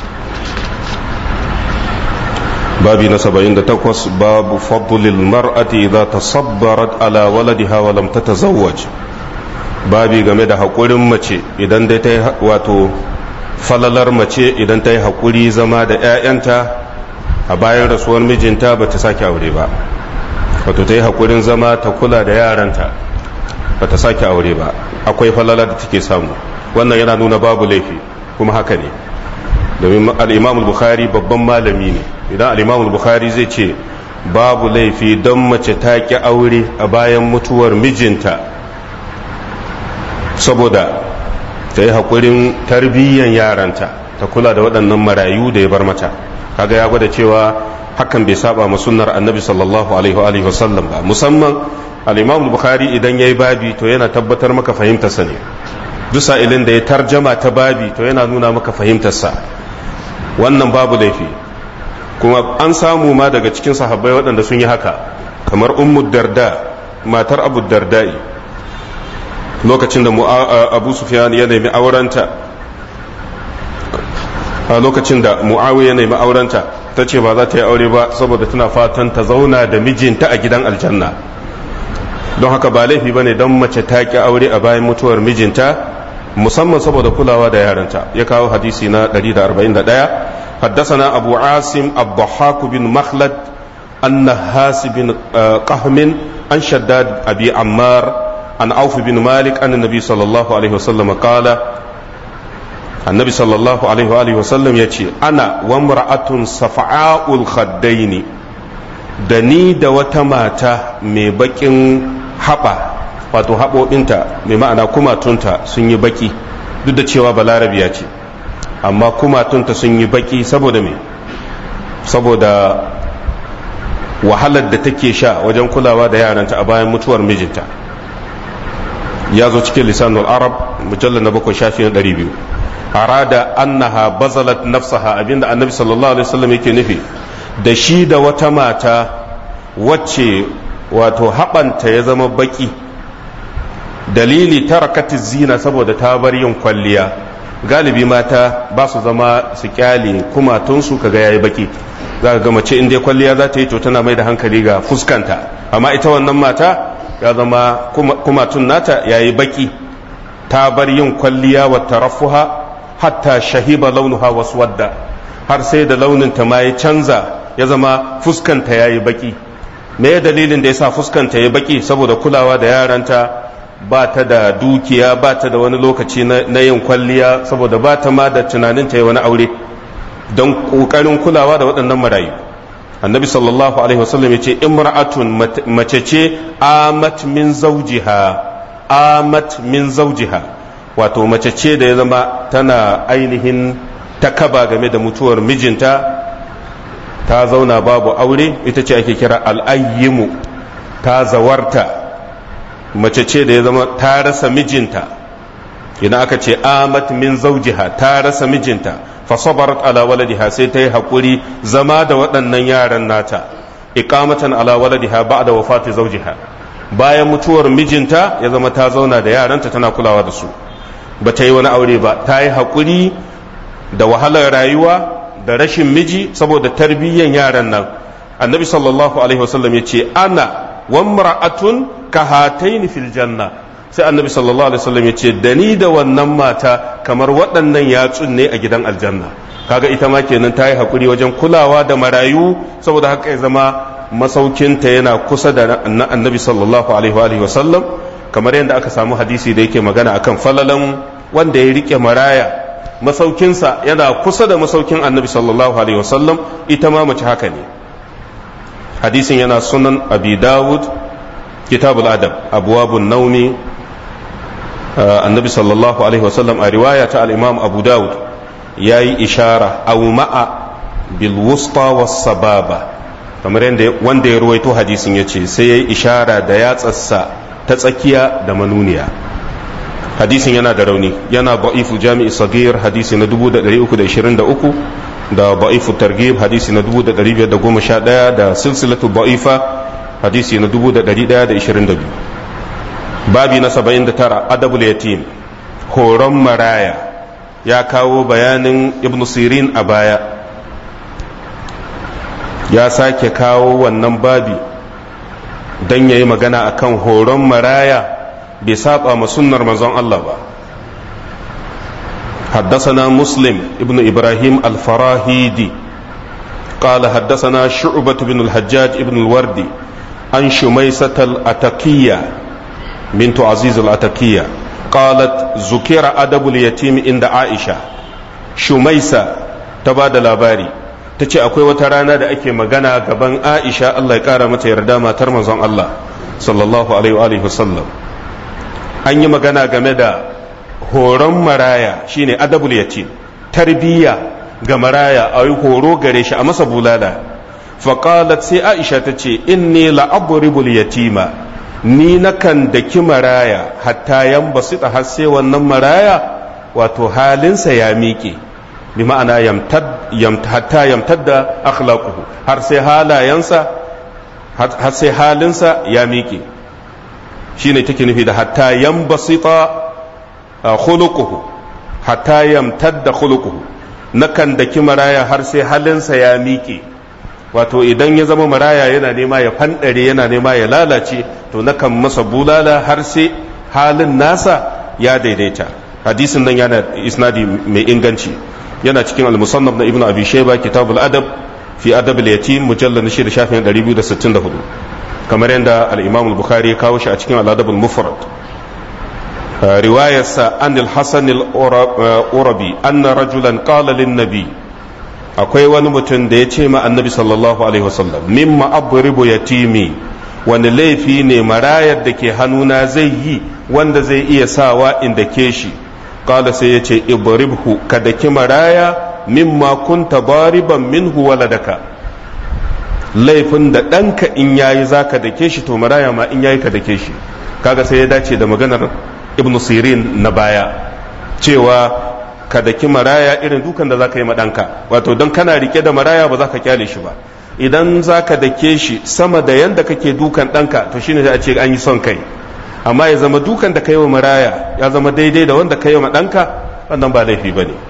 babi na 78, babu fadlil mar'ati idza tasabbarat ala waladiha wa lam tatazawwaj. Babi game da haƙurin mace idan dai ta yi wato falalar mace idan ta yi haƙuri zama da 'ya'yanta a bayan rasuwar mijinta ba ta sake aure ba, wato ta yi haƙurin zama ta kula da yaranta ba ta sake aure ba, akwai falala da take samu. Wannan yana nuna babu laifi, kuma haka ne, domin al-Imam al-Bukhari babban malami ne. Idan al-Imam al-Bukhari zai ce babu laifi don mace ta ki aure a bayan mutuwar mijinta saboda ta yi haƙurin tarbiyyan yaranta, ta kula da waɗannan marayu da ya bar mata, kaga ya gwada cewa hakan bai saba ma sunnar annabi sallallahu alaihi wa sallam ba. Musamman al-Imam al-Bukhari idan yayi babi to yana tabbatar maka fahimtarsa ne, duk sa'ilin da ya tarjama ta babi to yana nuna maka fahimtarsa. Wannan babu laifi, kuma an samu ma daga cikin sahabbai waɗanda sun yi haka, kamar Ummu Darda, matar Abu Darda'i, lokacin da Abu Sufyan ya nemi aurenta, a lokacin da Muawiya ya nemi aurenta, ta ce ba za ta yi aure ba saboda tana fatan ta zauna da mijinta a gidan aljanna. Don haka ba laifi bane don mace ta ki aure a bayan mutuwar mijinta, musamman saboda kulawa da yaranta. Ya kawo hadisi na 141. حدثنا أبو عاصم الضحاك بن مخلد النهاس بن قهم عن شداد أبي عمار عن عوف بن مالك أن النبي صلى الله عليه وسلم قال النبي صلى الله عليه وآله وسلم يتي أنا وامرأة صفعاء الخدين دني دوتماتا مبكين حبا wato haɓoɓinta mai ma'ana kumatunta sun yi baki, duk da cewa balarabiya ce, amma kumatunta sun yi baki saboda me? Saboda wahalar da take sha wajen kulawa da yaranta a bayan mutuwar mijinta. Ya zo cikin lisanul arab mujallar na 7 shafi na 200. Arada annaha bazalat nafsaha, abinda annabi sallallahu alaihi wasallam yake nufi da shi da wata mata wacce wato haɓanta ya zama baki, dalili tarakati zina saboda ta bar yin kwalliya. Galibi mata ba su zama su kyale kumatunsu kaga yayi baki, za ka ga mace in dai kwalliya za ta yi to tana mai da hankali ga fuskanta, amma ita wannan mata ya zama kumatun nata yayi baki, ta bar yin kwalliya wa tarafuha hatta shahiba launuha waswadda, har sai da launin ta ma ya canza ya zama fuskanta yayi baki. me dalilin da yasa fuskanta yayi baki? Saboda kulawa da yaranta, ba ta da dukiya, ba ta da wani lokaci na yin kwalliya, saboda ba ta ma da tunanin ta yi wani aure, don ƙoƙarin kulawa da waɗannan marayu. Annabi sallallahu alaihi wasallam ya ce imra'atun, mace ce amat min zawjiha, wato mace ce da ya zama tana ainihin takaba game da mutuwar mijinta, ta zauna babu aure, ita ce ake kira al'ayyimu, ta zawarta. Mace ce da ya zama ta rasa mijinta, idan aka ce amat min zawjiha, ta rasa mijinta, fa sabarat ala waladiha, sai ta yi haƙuri zama da waɗannan yaran nata, iqamatan ala waladiha ba'da wafati zawjiha, bayan mutuwar mijinta ya zama ta zauna da yaranta tana kulawa da su, ba ta yi wani aure ba, ta yi haƙuri da wahalar rayuwa da rashin miji saboda tarbiyyan yaran nan. Annabi sallallahu alaihi wasallam ya ce ana wamra'atun kahataini fil janna, sai annabi sallallahu alaihi wasallam ya ce da ni da wannan mata kamar waɗannan yatsun ne a gidan aljanna. Kaga ita ma kenan ta yi hakuri wajen kulawa da marayu, saboda haka ya zama masaukinta yana kusa da na annabi sallallahu alaihi wasallam, kamar yadda aka samu hadisi da yake magana akan falalan wanda ya rike maraya, masaukinsa yana kusa da masaukin annabi sallallahu alaihi wasallam. Ita ma mace haka ne. hadisin yana sunan abi dawud kitabul adab abwabun naumi. Annabi sallallahu alaihi wasallam a riwaya ta al-imam abu dawud yayi ishara aw ma'a bil wusta was sababa, kamar yadda wanda ya ruwaito hadisin ya ce sai ya yi ishara da yatsarsa ta tsakiya da manuniya. hadisin yana da rauni, yana ba'ifu jami'i sagir hadisi na 323 da ba'ifu targhib hadisi na 1511 da silsilatu ba'ifa hadisi na 1122. babi na 79 adabul yatim, horon maraya, ya kawo bayanin ibn sirin a baya, ya sake kawo wannan babi don ya yi magana akan horon maraya bai saba ma sunnar manzon Allah ba. حدثنا مسلم ابن إبراهيم الفراهيدي قال حدثنا شعبة بن الحجاج ابن الوردي عن شميسة الأتكية بنت عزيز الأتكية قالت ذكر أدب اليتيم عند عائشة. شميسة تبادل labari tace akwai wata rana da ake magana gaban Aisha Allah ya kara mata yarda matar manzon Allah sallallahu alaihi wa sallam. An yi magana game da horon maraya shine adabul yatim, tarbiyya ga maraya a yi horo gare shi a masa bulala. faqalat sai Aisha tace inni la'abribul yatima, ni nakan daki maraya hatta yambasita har sai wannan maraya wato halinsa ya miƙe, bi ma'ana hatta yamtadda akhlaquhu, har sai halayensa har sai halinsa ya miƙe, shine take nufi da hatta yambasita khuluquhu, hatta yamtadda khuluquhu, nakan daki maraya har sai halinsa ya miƙe. wato idan ya zama maraya yana nema ya fandare, yana nema ya lalace, to nakan masa bulala har sai halin nasa ya daidaita. hadisin nan yana isnadi mai inganci, yana cikin al-musannaf na ibnu abi shayba kitabul adab fi adab al-yatim mujallad 6 shafin 264, kamar yadda al-imam al-bukhari ya kawo shi a cikin al-adab al-mufrad. riwayarsa an al-hasan al-urabi anna rajulan qala lin-nabi, akwai wani mutum da ya ce ma annabi sallallahu alaihi wasallam mimma abribu yatimi, wani laifi ne marayar da ke hannuna zai yi wanda zai iya sawa inda ke shi. kala sai ya ce ibribhu, ka daki maraya mimma kunta bariban minhu waladaka, laifin da ɗanka in yayi zaka dake shi, to maraya ma in yayi ka dake shi. kaga sai ya dace da maganar ibnu sirin na baya cewa ka daki maraya irin dukan da zaka yi ma ɗanka, wato don kana rike da maraya ba za ka kyale shi ba. idan zaka dake shi sama da yanda kake dukan ɗanka, to shine sai a ce an yi son kai. amma ya zama dukan da kai wa maraya ya zama daidai da wanda kai wa ɗanka, wannan ba laifi ba ne.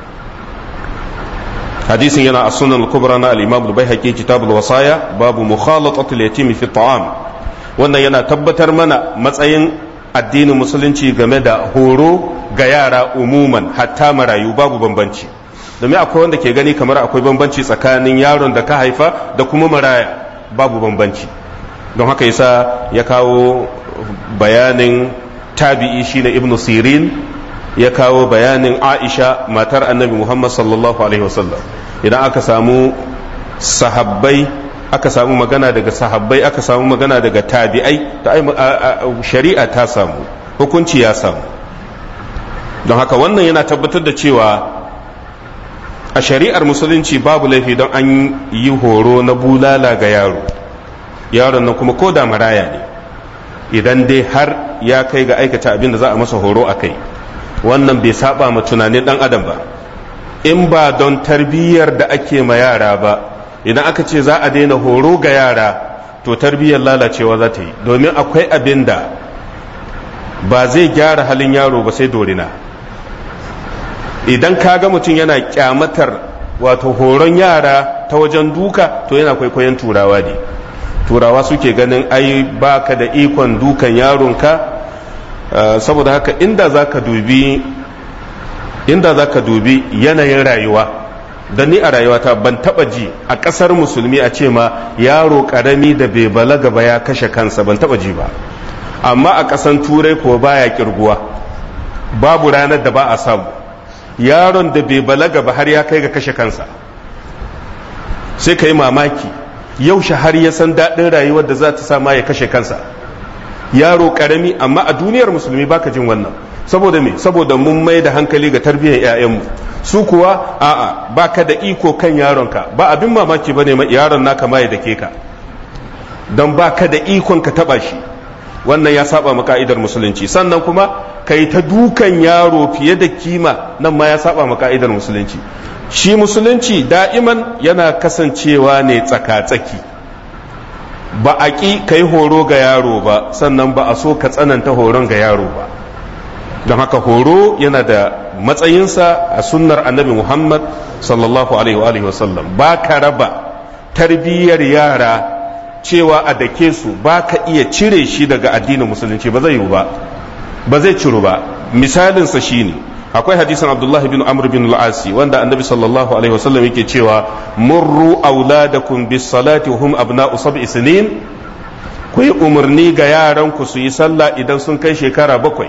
hadisin yana a sunan al-kubra na al-imam al-baihaqi kitabul wasaya babu mukhalatatul yatim fi ta'am. wannan yana tabbatar mana matsayin addinin musulunci game da horo ga yara umuman, hatta marayu babu bambanci. domin akwai wanda ke gani kamar akwai bambanci tsakanin yaron da ka haifa da kuma maraya, babu bambanci. don haka yasa ya kawo bayanin tabi'i shine ibnu sirin, ya kawo bayanin Aisha matar annabi Muhammad sallallahu alaihi wasallam. idan aka samu sahabbai, aka samu magana daga sahabbai, aka samu magana daga tabi'ai, da shari'a ta samu, hukunci ya samu. don haka wannan yana tabbatar da cewa a shari'ar musulunci babu laifi don an yi horo na bulala ga yaro, yaron nan kuma ko da maraya ne, idan dai har ya kai ga aikata abin da za a masa horo a kai, wannan bai saba ma tunanin dan adam ba. in ba don tarbiyyar da ake ma yara ba, idan aka ce za a daina horo ga yara, to tarbiyyar lalacewa za ta yi, domin akwai abin da ba zai gyara halin yaro ba sai dorina. idan ka ga mutum yana kyamatar wato horon yara ta wajen duka, to yana kwaikwayon turawa ne. turawa suke ganin ai baka da ikon dukan yaronka, saboda haka inda za ka dubi yanayin rayuwa, da ni a rayuwata ban taba ji a ƙasar musulmi a ce ma yaro ƙarami da bai balaga ba ya kashe kansa, ban taba ji ba. amma a ƙasan turai kuwa baya kirguwa, babu ranar da ba a samu yaron da bai balaga ba har ya kai ga kashe kansa. sai ka yi mamaki, yaushe har ya san daɗin rayuwar da za ta sa ma ya kashe kansa, yaro ƙarami. amma a duniyar musulmi baka jin wannan, saboda me? saboda mun mai da hankali ga tarbiyyar 'ya'yanmu, su kuwa a'a baka da iko kan yaronka, ba abin mamaki bane yaron naka ma ya dake ka don baka da ikon ka taba shi, wannan ya saba ma ka'idar musulunci. sannan kuma kai ta dukan yaro fiye da kima, nan ma ya saba ma ka'idar musulunci. shi musulunci da'iman yana kasancewa ne tsaka-tsaki, ba a ƙi kai horo ga yaro ba, sannan ba a so ka tsananta horon ga yaro ba. don haka horo yana da matsayinsa a sunnar annabi Muhammad sallallahu alaihi wasallam. ba ka raba tarbiyyar yara cewa a dake su ba ka iya cire shi daga addinin musulunci, ba zai yiwu ba, ba zai ciru ba. misalinsa shine akwai hadisin Abdullahi bin Amr bin al-Asi wanda annabi sallallahu alaihi wasallam yake cewa murru auladakum bis salati wa hum abna'u sab'i sinin, ku yi umarni ga yaran ku su yi sallah idan sun kai shekara 7,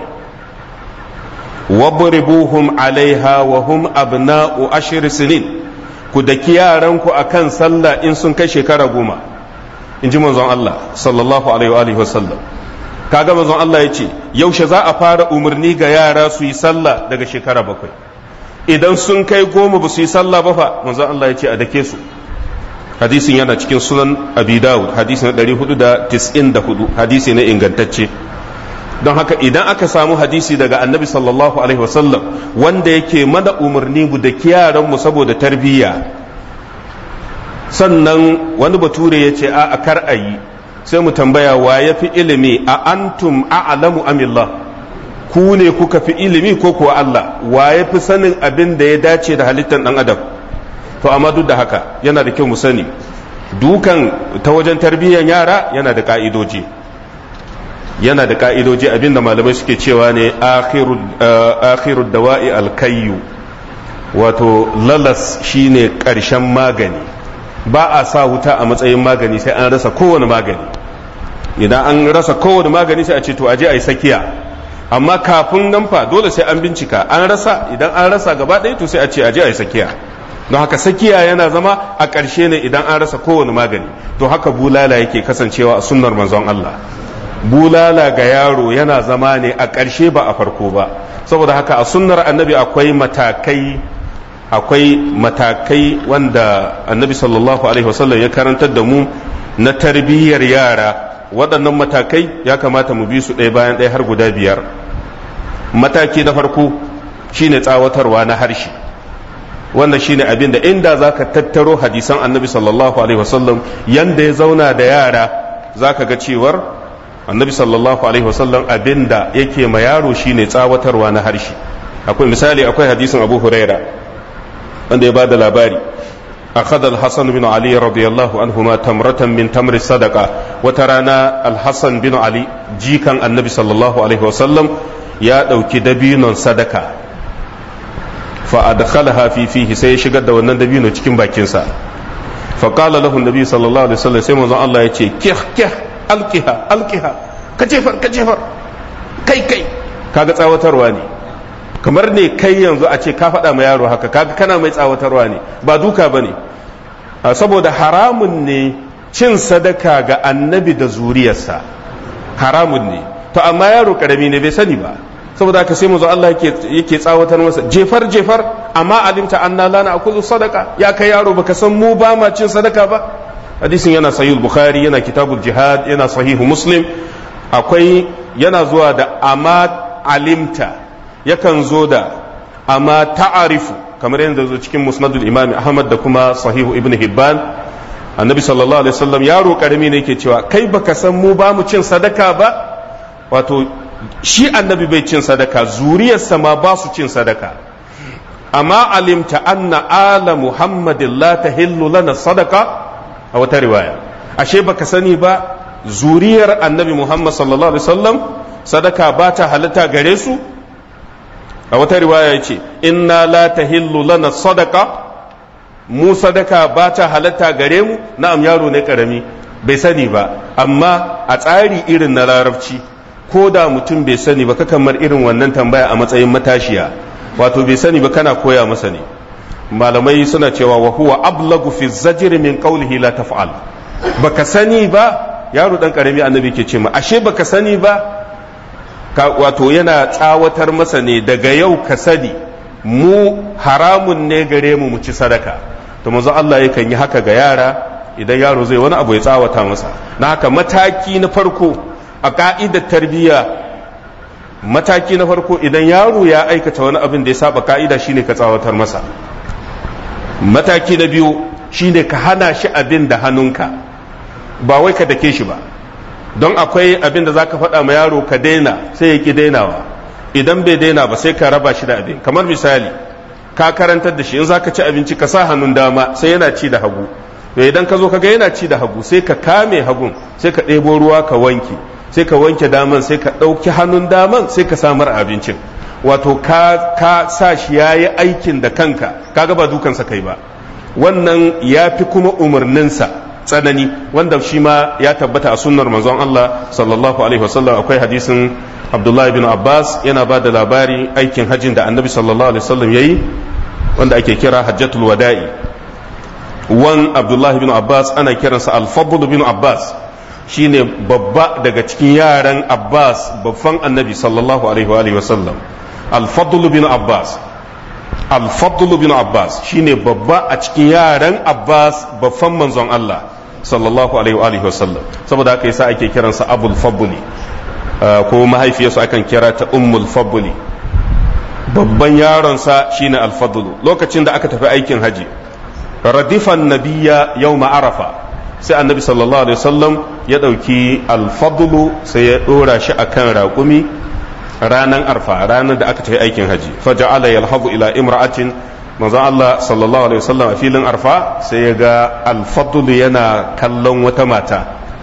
wabribuhum alaiha wa hum abna'u 10 sinin, ku daki yaran ku akan sallah in sun kai shekara 10, in ji manzon Allah sallallahu alaihi wasallam. kaga manzon Allah ya ce yaushe za a fara umarni ga yara su yi sallah daga shekara 7, idan sun kai 10 ba su yi sallah ba fa manzon Allah ya ce a dake su. hadisin yana cikin sunan Abi Dawud, hadisi na 494, hadisi ne ingantacce. don haka idan aka samu hadisi daga annabi sallallahu alaihi wasallam wanda yake mana umarni mu da yaran mu saboda tarbiyya, sannan wani bature ya ce a kar a yi, sai mu tambaya wa ya fi ilimi, a antum a'lamu amillah, ku ne kuka fi ilimi ko kuwa Allah? wa ya fi sanin abin da ya dace da halittar ɗan adam? to amma duk da haka yana da kyau mu sani dukan ta wajen tarbiyyar yara yana da ka'idoji, yana da ka'idoji. abinda malamai suke cewa ne akhirud dawa'i alkayyu, wato lalas shine ƙarshen magani. ba a sa wuta a matsayin magani sai an rasa kowane magani. idan an rasa kowane magani sai a ce to aje a yi sakiya, amma kafin nan fa dole sai an bincika an rasa. idan an rasa gaba ɗaya to sai a ce aje a yi sakiya. don haka sakiya yana zama a ƙarshe ne idan an rasa kowane magani. to haka bulala yake kasancewa a sunnar manzon Allah. bulala ga yaro yana zama ne a ƙarshe ba a farko ba. saboda haka a sunnar annabi akwai matakai wanda annabi sallallahu alaihi wasallam ya karantar da mu na tarbiyyar yara. waɗannan matakai ya kamata mu bi su ɗaya bayan ɗaya har guda 5. mataki na farko shine tsawatarwa na harshe, wanda shine abin da inda zaka tattaro hadisan annabi sallallahu alaihi wasallam yanda ya zauna da yara, zaka ga cewar annabi sallallahu alaihi wasallam abin da yake ma yaro shine tsawatarwa na harshe. akwai misali, akwai hadisin Abu Huraira wanda ya ba da labari, akhadha al-Hasan bin Ali radiyallahu anhuma tamratan min tamri sadaqa. wata rana al-Hasan bin Ali jikan annabi sallallahu alaihi wasallam ya dauki dabinon sadaka, fa adkhalaha fi fihi, sai ya shigar da wannan dabino cikin bakinsa. fa qala lahu an-nabi sallallahu alaihi wasallam, sai manzon Allah ya ce kih alqiha, ka jefar kai kaga tsawatarwa ne. kamar ne kai yanzu a ce ka faɗa ma yaro haka, kaga kana mai tsawatarwa ne, ba duka ba ne. saboda haramun ne cin sadaka ga annabi da zuriyarsa, haramun ne. to amma yaro karami ne bai sani ba, saboda haka sai manzo Allah yake tsawatar masa, jefar amma alimta anna la na'kulu sadaka, ya kai yaro baka san mu ba ma cin sadaka ba. hadisin yana sahih bukhari, yana kitabul jihad, yana sahihu muslim. yana zuwa da amma alimta, yakan zo da amma ta'arifu, kamar yadda zo cikin musnadul imam Ahmad da kuma sahihu ibn Hibban. annabi sallallahu alaihi wasallam yaro karami ne yake cewa kai baka san mu ba mu cin sadaka ba, wato shi annabi bai cin sadaka, zuriyarsa ma ba su cin sadaka. amma alimta anna ala muhammadin la tahillu lana sadaka, a wata riwaya ashe baka sani ba zuriyar annabi Muhammad sallallahu alaihi wasallam sadaka ba ta halatta gare su. a wata riwaya yace inna la tahillu lana sadaka, mu sadaka ba ta halatta gare mu. na'am yaro ne karami bai sani ba, amma a tsari irin na larabci ko da mutum bai sani ba kakan mar irin wannan tambaya a matsayin matashiya, wato bai sani ba kana koya masa ne. malamai suna cewa wa huwa ablagu fi zajr min qawlihi la taf'al. baka sani ba, yaro dan karami annabi ke ce ma ashe baka sani ba, wato yana tsawatar masa ne daga yau ka sani mu haramun ne gare mu mu ci sadaka. to manzo Allah yakan yi haka ga yara idan yaro zai wani abu ya tsawata masa. na haka mataki na farko a ka'idar tarbiyya, mataki na farko idan yaro ya aikata wani abin da ya saba ka'ida shine ka tsawatar masa. mataki na biyu shine ka hana shi abin da hannunka, ba wai ka dake shi ba, don akwai abin da zaka faɗa ma yaro ka daina sai ya ki dainawa, idan bai daina ba sai ka raba shi da abin. kamar misali ka karantar da shi in zaka ci abinci ka sa hannun dama sai yana ci da hagu, to idan ka zo kaga yana ci da hagu sai ka kame hagun, sai ka ɗebo ruwa ka wanke, sai ka wanke daman, sai ka ɗauki hannun daman sai ka samar abincin. wato ka sa shi ya yi aikin da kanka, kaga ba dukansa kai ba. wannan ya fi kuma umarninsa tsanani, wanda shi ma ya tabbata a sunnar manzon Allah sallallahu alaihi wasallam. akwai hadisin Abdullahi bin Abbas yana ba da labari aikin hajjin da annabi sallallahu alaihi wasallam yayi, wanda ake kira hajjatul wada'i. wan Abdullahi bin Abbas ana kiransa al-Fadl bin Abbas, shine babba daga cikin yaran Abbas, babban annabi sallallahu alaihi wasallam. al-Fadl bin Abbas, al-Fadl bin Abbas shine babba a cikin yaran Abbas, babban manzon Allah sallallahu alaihi wasallam. saboda haka yasa ake kiransa Abul Fadli, ko mahaifiyarsa akan kira ta Ummul Fadli. babban yaronsa shine al-Fadl. lokacin da aka tafi aikin haji, radifan nabiyya yawma arafa, sai annabi sallallahu alaihi wasallam ya dauki al-Fadl sai ya dora shi akan raƙumi ranan arfa, ranar da aka tafi aikin haji. faja'ala yalhabu ila imra'atin, manzon Allah sallallahu alaihi wasallam a filin arfa sai ya ga al-Fadl yana kallon wata mata.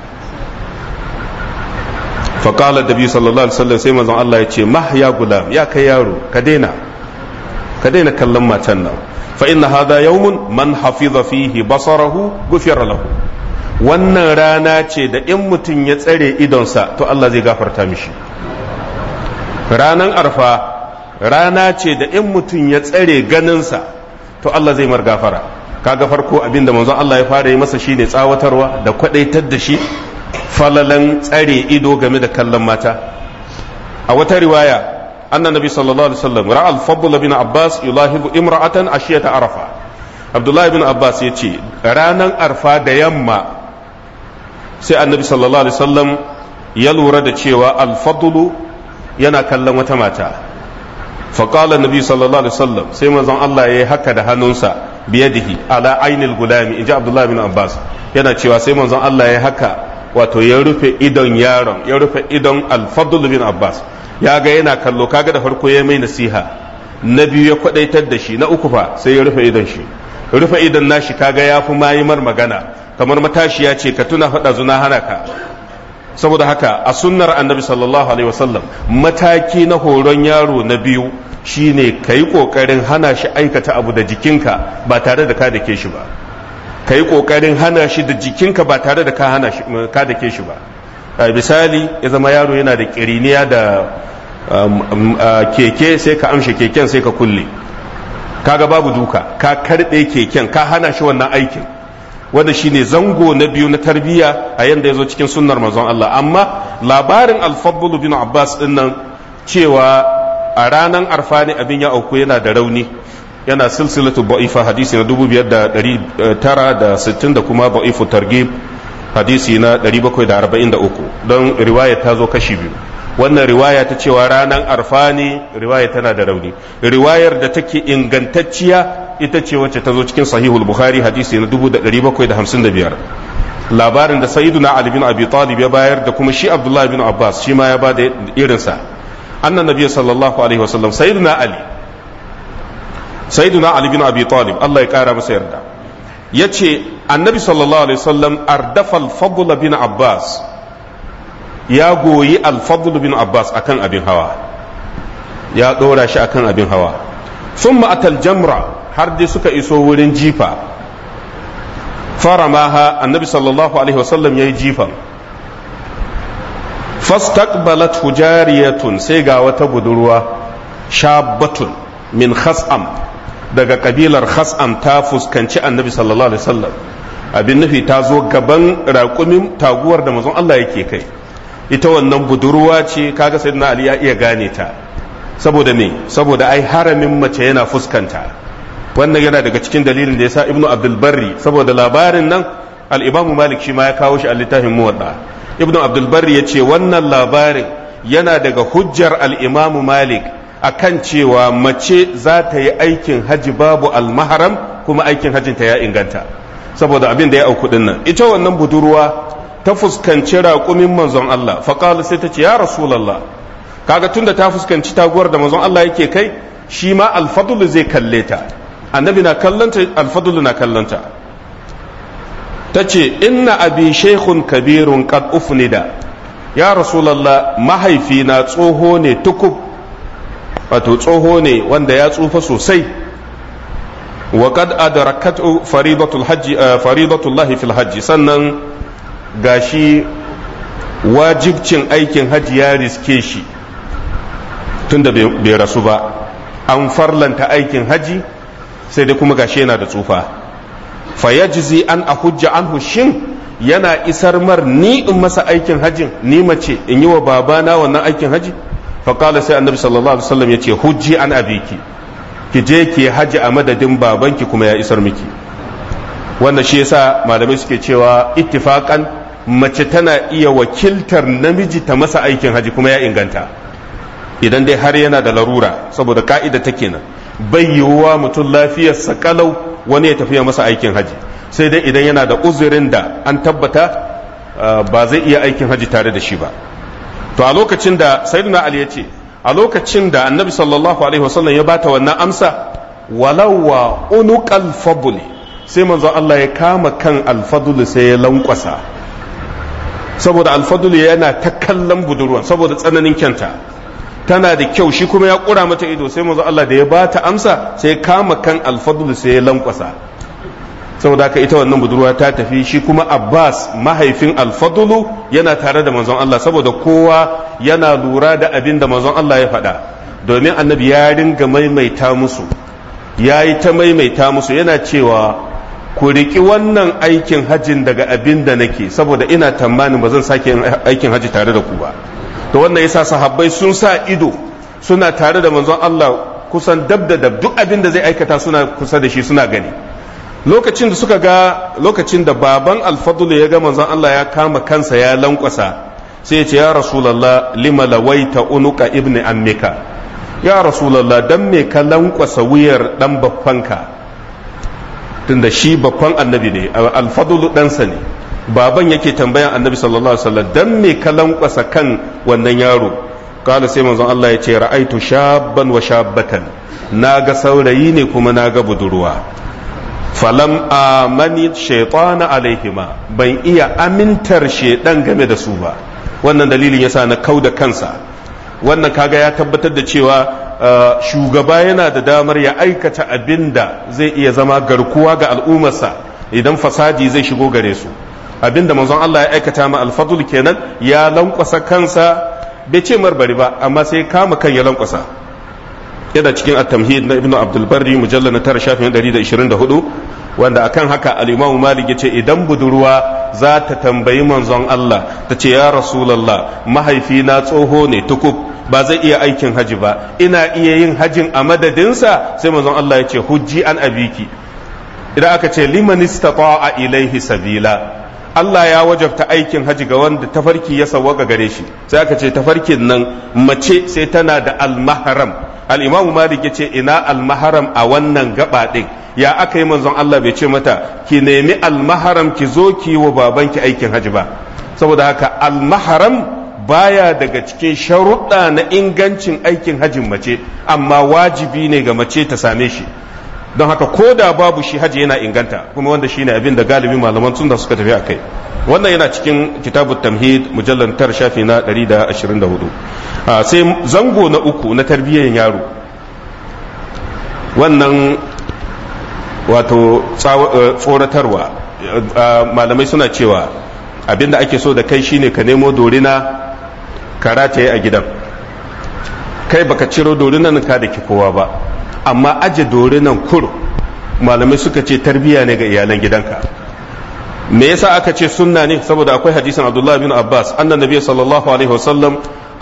faqala nabi sallallahu alaihi wasallam, sai manzon Allah ya ce mah ya gulam, ya kai yaro ka daina kallon matan nan, fa inna hadha yawmun man hafiza fihi basarahu ghufira lahu. wannan rana ce da in mutum ya tsare idonsa to Allah zai gafarta mishi. ranan arfa rana ce da in mutum ya tsare ganinsa to Allah zai mar gafara. kaga farko abinda manzon Allah ya fara yi masa shine tsawatarwa da kwadaitar da shi falalan tsare ido game da kallon mata. a wata riwaya annabi sallallahu alaihi wasallam ra'a al-Fadl bin Abbas yulahibu imra'atan ashiyata arafa. Abdullah bin Abbas yace ranan arfa da yamma sai annabi sallallahu alaihi wasallam ya lura da cewa al-Fadl yana kallon wata mata. faqala annabi sallallahu alaihi wasallam, sai manzon Allah yayi haka da hannunsa biyadihi ala ainil gulami, inji Abdullah bin Abbas yana cewa sai manzon Allah yayi haka, wato ya rufe idon yaron, ya rufe idon al-Fadl bin Abbas. ya ga yana kallo, kaga da farko ya mai nasiha, na biyu ya kwadaitar da shi, na uku fa sai ya rufe idon shi. rufe idon nashi kaga ya fi mayimar magana, kamar matashiya ce ka tuna faɗa zuna hana ka. saboda haka a sunnar annabi sallallahu alaihi wasallam mataki na horon yaro na biyu shine ka yi ƙoƙarin hana shi aikata abu da jikinka ba tare da ka dake shi ba. ka yi ƙoƙarin hana shi da jikinka ba tare da ka dake shi ba. misali ya zama yaro yana da ƙiriniya da keke, sai ka amshe keken sai ka kulle, kaga babu duka, ka karɓe keken ka hana shi wannan aikin, wanda shine zango na biyu na tarbiyya a yanda ya zo cikin sunnar manzon Allah. amma labarin al-Fadl bin Abbas din nan cewa a ranar arfa ne abin ya auku yana da rauni, yana silsilatu ba'ifa hadisi na 5960 da kuma ba'ifu targhib hadisi na 743, don riwaya ta zo kashi biyu. wannan riwaya ta cewa ranar arfa ne, riwaya tana da rauni. riwayar da take ingantacciya ita ce wacce ta zo cikin sahihul bukhari hadisi na 1755, labarin da sayyiduna Ali bin Abi Talib ya bayar da kuma shi Abdullah bin Abbas shi ma ya ba da irinsa. annan nabiy sallallahu alaihi wasallam, sayyiduna Ali bin Abi Talib Allah ya kara masa yarda, yace annabi sallallahu alaihi wasallam ardafa al-Fadl bin Abbas, ya goyi al-Fadl bin Abbas akan abin hawa, ya dora shi akan abin hawa. thumma atal jamra, har dai suka iso wurin jifa. faramaha, annabi sallallahu alaihi wasallam yayi jifan. fastaqbalat hujariyatun, sai ga wata budurwa shabatun min khas'am, daga kabilar khas'am ta fuskanci annabi sallallahu alaihi wasallam. abin nufi ta zo gaban raƙumin taguwar da manzon Allah yake kai. ita wannan budurwa ce, kaga sayyidina Ali ya iya gane ta, saboda me saboda ai haramin mace yana fuskanta. wannan yana daga cikin dalilin da yasa ibnu abdul barri saboda labarin nan al-imam malik shi ma ya kawo shi a littafin muwadda. ibnu abdul barri yace wannan labarin yana daga hujjar al-imam malik akan cewa mace za ta yi aikin haji babu al-mahram kuma aikin hajinta ya inganta saboda abin da ya auku din nan. ita wannan budurwa ta fuskanci raƙumin manzon Allah faqala sai ta ce ya rasulullah, kaga tunda ta fuskanci taguwar da manzon Allah yake kai, shi ma al-fadl zai kalle ta, annabi na kallanta al-fadl na kallanta. tace inna abi shaykhun kabirun qad ufnida, ya rasulullah mahaifina tsoho ne tukub, wato tsoho ne wanda ya tsufa sosai, wa qad adrakatu faridatullahi fil hajji, sannan gashi wajibcin aikin hajji ya riske shi tunda bai rasu ba, an farlanta aikin hajji sai dai kuma gashi yana da tsufa. fayajzi an ahujja anhu, shin yana isar mar ni in masa aikin hajjin, ni mace in yi wa babana wannan aikin hajji? faqala sai annabi sallallahu alaihi wasallam yace hujji an abiki, ki je ki haji a madadin babanki kuma ya isar miki. wannan shi yasa malamai suke cewa ittifaqan mace tana iya wakiltar namiji ta masa aikin haji kuma ya inganta idan dai har yana da larura, saboda ka'ida ta kenan bai yiwuwa mutum lafiyarsa kalau wani ya tafiya masa aikin haji, sai dai idan yana da uzurin da an tabbata ba zai iya aikin haji tare da shi ba. to a lokacin da sayyidina ali ya ce, a lokacin da annabi sallallahu alaihi wasallam ya bata wannan amsa, walawa unuqal fadl, sai manzo Allah ya kama kan al-fadl sai ya lankwasa, saboda al-fadl yana ta kallon budurwa saboda tsananin kyanta, tana da kyau, shi kuma ya kura mata ido, sai manzo Allah da ya bata amsa sai ya kama kan al-fadl sai ya lankwasa. saboda haka ita wannan budurwa ta tafi, shi kuma Abbas mahaifin al-fadl yana tare da manzon Allah, saboda kowa yana lura da abin da manzon Allah ya faɗa, domin annabi ya ringa maimaita musu, yayi ta maimaita musu yana cewa ku riki wannan aikin hajjin daga abin da nake, saboda ina tamanin ba zan sake aikin hajji tare da ku ba. to wannan yasa sahabbai sun sa ido suna tare da manzon Allah kusan dab da dab, duk abin da zai aikata suna kusa da shi suna gani. lokacin da suka ga, lokacin da baban al-fadl ya ga manzon Allah ya kama kansa ya lankwasa, sai ya ce ya rasulullah lima lawaita unuka ibni ammika, ya rasulullah dan me ka lankwasa wuyar dan baffanka, tunda shi baffan annabi ne, al-fadl ɗansa ne, baban yake tambayan annabi sallallahu alaihi wasallam dan me ka lankwasa kan wannan yaro. kala sai manzon Allah ya ce ra'aitu shabban wa shabbatan, naga saurayi ne kuma naga budurwa, falam amani shaitana alaihima, ban iya amintar shaidan game da su ba, wannan dalilin yasa na kauda kansa. wannan kaga ya tabbatar da cewa shugaba yana da damar ya aikata abinda zai iya zama garkuwa ga al'ummarsa idan fasadi zai shigo gare su. abinda manzon Allah ya aikata ma al-fadl kenan, ya lankwasa kansa, bai ce marbari ba amma sai kama kan ya lankwasa. yana cikin at-tamhid na ibnu abdul barri mujallal na 9 shafin 124, wanda akan haka al-imam malik yace idan budurwa za ta tambayi manzon Allah ta ce ya rasulullah mahaifina tsoho ne tukub, ba zai iya aikin haji ba, ina iya yin hajin a madadinsa, sai manzon Allah yace hujji an abiki. idan aka ce liman istata'a ilaihi sabila, Allah ya wajabta aikin haji ga wanda tafarki ya sawwaka gare shi, sai aka ce tafarkin nan mace sai tana da al-mahram. al-imamu malik yace ina al-mahram a wannan gaba din, ya aka yi manzon Allah bai ce mata ki nemi al-mahram ki zo ki wa babanki aikin haji ba, saboda haka al-mahram baya daga cikin sharuɗa na ingancin aikin hajin mace, amma wajibi ne ga mace ta same shi. don haka ko da babu shi haji yana inganta, kuma wanda shine abin da galibi malaman sunna suka tafi akai. wannan yana cikin kitabut tamhid mujallal 9 shafi na 124. sai zango na uku na tarbiyyar yaro, wannan wato tsoratarwa. malamai suna cewa abinda ake so da kai shine ka nemo dorina ka rataye a gidan, kai baka ciro dorinan ka da ki kowa ba, amma aje dorinan kur, malamai suka ce tarbiya ne ga iyalan gidanka. me yasa aka ce sunna ne? saboda akwai hadisin Abdullah bin Abbas annan nabi sallallahu alaihi wasallam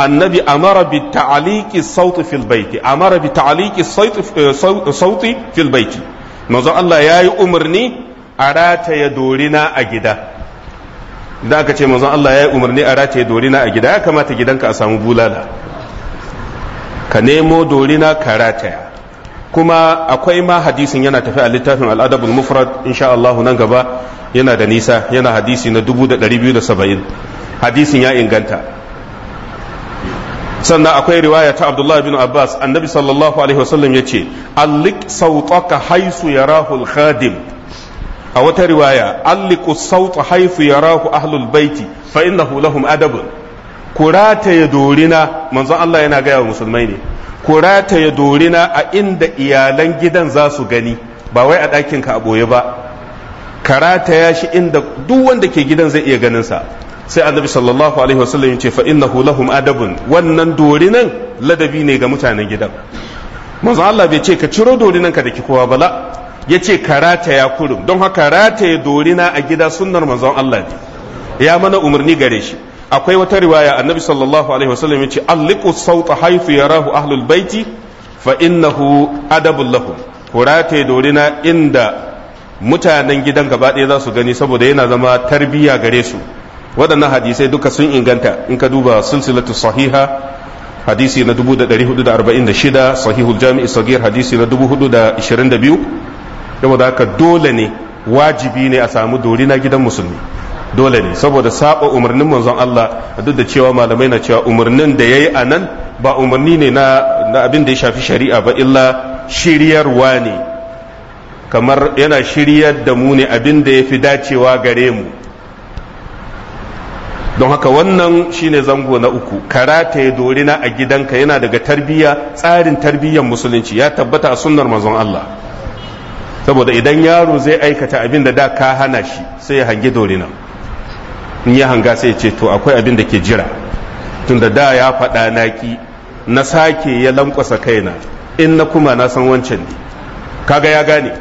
annabi amara bi ta'liqi sauti fil baiti amara bi ta'liqi sauti fil baiti manzon Allah yayi umarni a rataye dorina a gida da aka ce manzon Allah yayi umarni a rataye dorina a gida ya kamata gidanka a samu bulala ka nemo dorina ka rataya kuma akwai ma hadisin yana tafi a littafin al'adabul mufrad insha Allah nan gaba yana da nisa yana hadisi na 2270 hadisin ya inganta sannan akwai riwaya ta Abdullah bin Abbas annabi sallallahu alaihi wasallam yace allik sautaka haisu yarahu al-khadim a wata riwaya alliku sauta haisu yarahu ahlul baiti fa innahu lahum adabun kurata ya dorina manzon Allah yana gaya wa musulmai ne kurata ya dorina a inda iyalan gidan za su gani ba wai a ɗakin ka a boye ba karata ya shi inda duk wanda ke gidan zai iya ganin sa sai annabi sallallahu alaihi wasallam yace fa innahu lahum adabun wannan dorinan ladabi ne ga mutanen gidan manzon Allah bai ce ka ciro dorinan ka daki kowa bala yace karata ya kurum don haka rataye dorina a gida sunnar manzon Allah ne ya mana umarni gare shi akwai wata riwaya annabi sallallahu alaihi wasallam yace alliqu sawta haythu yarahu ahlul baiti fa innahu adabul lahum rataye dorina inda mutanen gidan gaba ɗaya za su gani saboda yana zama tarbiyya gare su waɗannan hadisai duka sun inganta in ka duba silsilatu sahiha hadisi na 1446 sahihul jami'i sagir hadisi na 422 saboda haka dole ne wajibi ne a samu dorina gidan musulmi dole ne saboda saba umarnin manzon Allah duk da cewa malamai na cewa umarnin da yayi a nan ba umarni ne na abin da ya shafi shari'a ba illa shiryarwa ne kamar yana shiryar da mu ne abin da ya fi dacewa gare mu don haka wannan shine zango na uku karataye dorina a gidanka yana daga tarbiyya tsarin tarbiyyar musulunci ya tabbata a sunnar manzon Allah saboda idan yaro zai aikata abin da ka hana shi sai ya hangi dorina in ya hanga sai ya ce to akwai abin da ke jira tunda da ya faɗa naki na sake ya lankwasa kaina in na kuma na san wancan ne kaga ya gane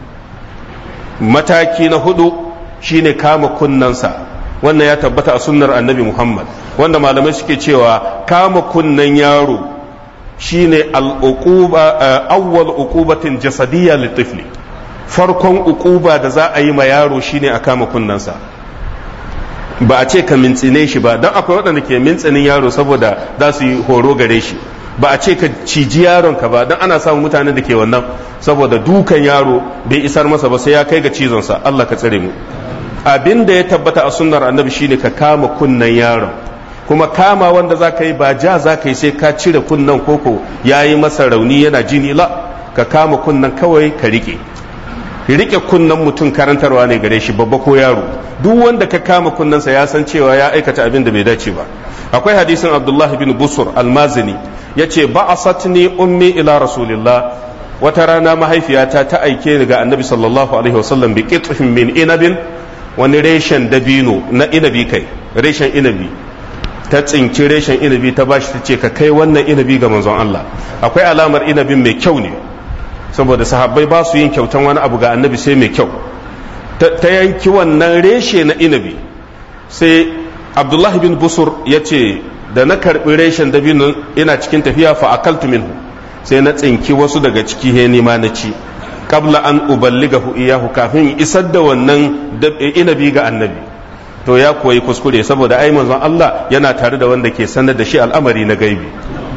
mataki na hudu shine kama kunnansa wannan ya tabbata a sunnar annabi Muhammad wanda malamai suke cewa kama kunnan yaro shine awwal uqubatin jasadiyya litifli farkon uquba da za a yi ma yaro shine a kama kunnansa ba a ce ka mintsine shi ba don akwai waɗanda ke mintsinin yaro saboda za su yi horo gare shi ba a ce ka ciji yaronka ba don ana samun mutanen da ke wannan saboda dukan yaro bai isar masa ba sai ya kai ga cizonsa Allah ka tsare mu abin da ya tabbata a sunnar annabi shine ka kama kunnan yaron kuma kama wanda za ka yi ba ja za ka yi sai ka cire kunnan koko ya yi masa rauni yana jini la ka kama kunnan kawai ka rike kunnan mutum karantarwa ne gare shi babba ko yaro duk wanda ka kama kunnansa ya san cewa ya aikata abin da bai dace ba akwai hadisin abdullahi bin busur almazini ya ce ba'asatni ummi ila rasulillah wata rana mahaifiyata ta aike ni ga annabi sallallahu alaihi wasallam bi qitfin min inabin wani reshen dabino na inabi kai reshen inabi ta tsinci reshen inabi ta bashi ta ce ka kai wannan inabi ga manzon Allah akwai alamar inabin mai kyau ne saboda sahabbai ba su yin kyautan wani abu ga annabi sai mai kyau ta yanki wannan reshe na inabi sai abdullahi bin busur ya ce da na karbi reshen dabino ina cikin tafiya fa akaltu minhu sai na tsinki wasu daga ciki he nima na ci qabla an uballigahu iyahu kafin isar da wannan inabi ga annabi to ya koyi kuskure saboda ai manzon Allah yana tare da wanda ke sanar da shi al'amari na gaibi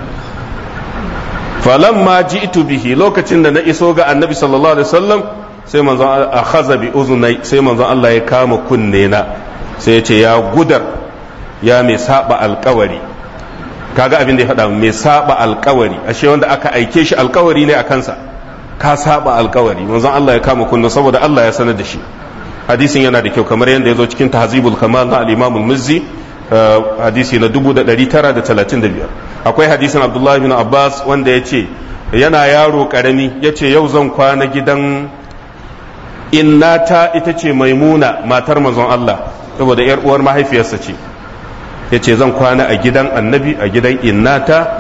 falamma ji'tu bihi lokacin da na iso ga annabi sallallahu alaihi wasallam sai manzon akhadha bi uzunai sai manzon Allah ya kama kunne na sai ya ce ya gudar ya mai saba alkawari kaga abin da ya faɗa mai saba alkawari ashe wanda aka aike shi alkawari ne a kansa ka saba alkawari manzon Allah ya kama kunne saboda Allah ya sanar da shi hadisin yana da kyau kamar yadda ya zo cikin tahzibul kamal na al-imam al-mizzi hadisi na 1935 akwai hadisin abdullahi bin abbas wanda ya ce yana yaro karami ya ce yau zan kwana gidan innata ita ce maimuna matar manzon Allah saboda yar uwar mahaifiyarsa ce ya ce zan kwana a gidan annabi a gidan innata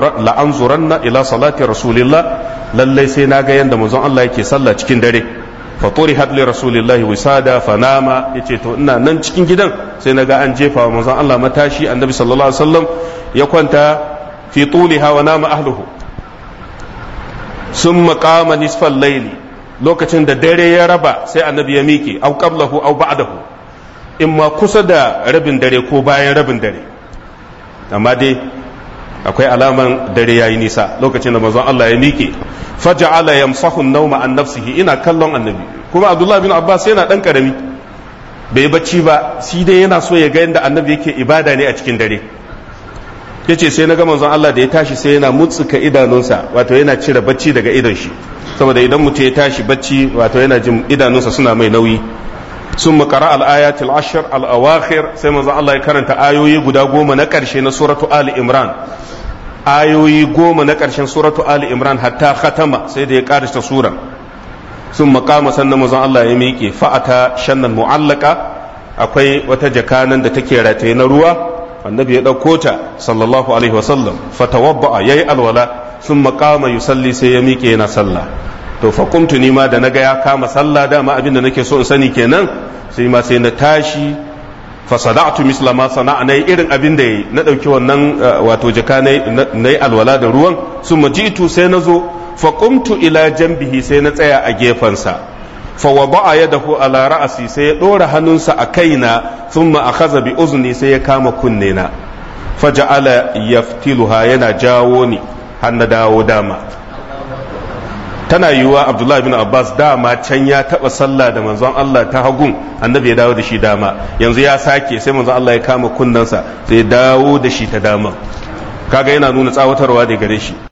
la'anzuranna ila salati rasulillah lallai sai na ga yadda manzon Allah yake sallah cikin dare faturihat li rasulillahi wisada fanama yace to ina nan cikin gidan sai naga an jefa wa manzon Allah matashi annabi sallallahu alaihi wasallam ya kwanta fi tuliha wa nama ahluhu summa qama nisfal layli lokacin da dare ya raba sai annabi ya miƙe au qablahu au ba'dahu imma kusa da rabin dare ko bayan rabin dare amma dai akwai alaman dare yayi nisa lokacin da manzon Allah ya miƙe faja'ala yamsahu an-nawma an nafsihi ina kallon annabi kuma Abdullah bin Abbas yana dan karami bai bacci ba shi dai yana so ya ga yadda annabi yake ibada ne a cikin dare yace sai na ga manzon Allah da ya tashi sai yana mutsuka idanunsa wato yana cire bacci daga idon shi saboda idan mutum ya tashi bacci wato yana jin idanunsa suna mai nauyi ثم قرأ الآيات العشر الأواخر سيما الله يكرنت آيوي قدا قوم نكرش سورة آل إمران آيوي قوم نكرش سورة آل إمران حتى ختم سيدي يكارش سورة ثم قام سنة مزان الله يميكي فأتى شنا معلقة أكوي وتجكانا تكيرتين روا النبي يدوكوتا صلى الله عليه وسلم فتوضأ يي الولا ثم قام يصلي سيميكي نصلى to fa kumtu ni ma da naga ya kama sallah dama abin da nake so in sani kenan sai ma sai na tashi fa sada'tu misla ma sana'a irin abin da yayi na dauki wannan wato jaka nayi alwala da ruwan summa jitu sai nazo fa qumtu ila janbihi sai na tsaya a gefansa fa wada'a yadahu ala ra'si sai ya dora hannunsa a kaina thumma akhadha bi uzni sai ya kama kunne na faja'ala yaftiluha yana jawo ni har na dawo dama tana yiwuwa Abdullahi bin Abbas dama can ya taba sallah da manzon Allah ta hagun annabi ya dawo da shi dama yanzu ya sake sai manzon Allah ya kama kunnensa sai dawo da shi ta dama kaga yana nuna tsawatarwa da gare shi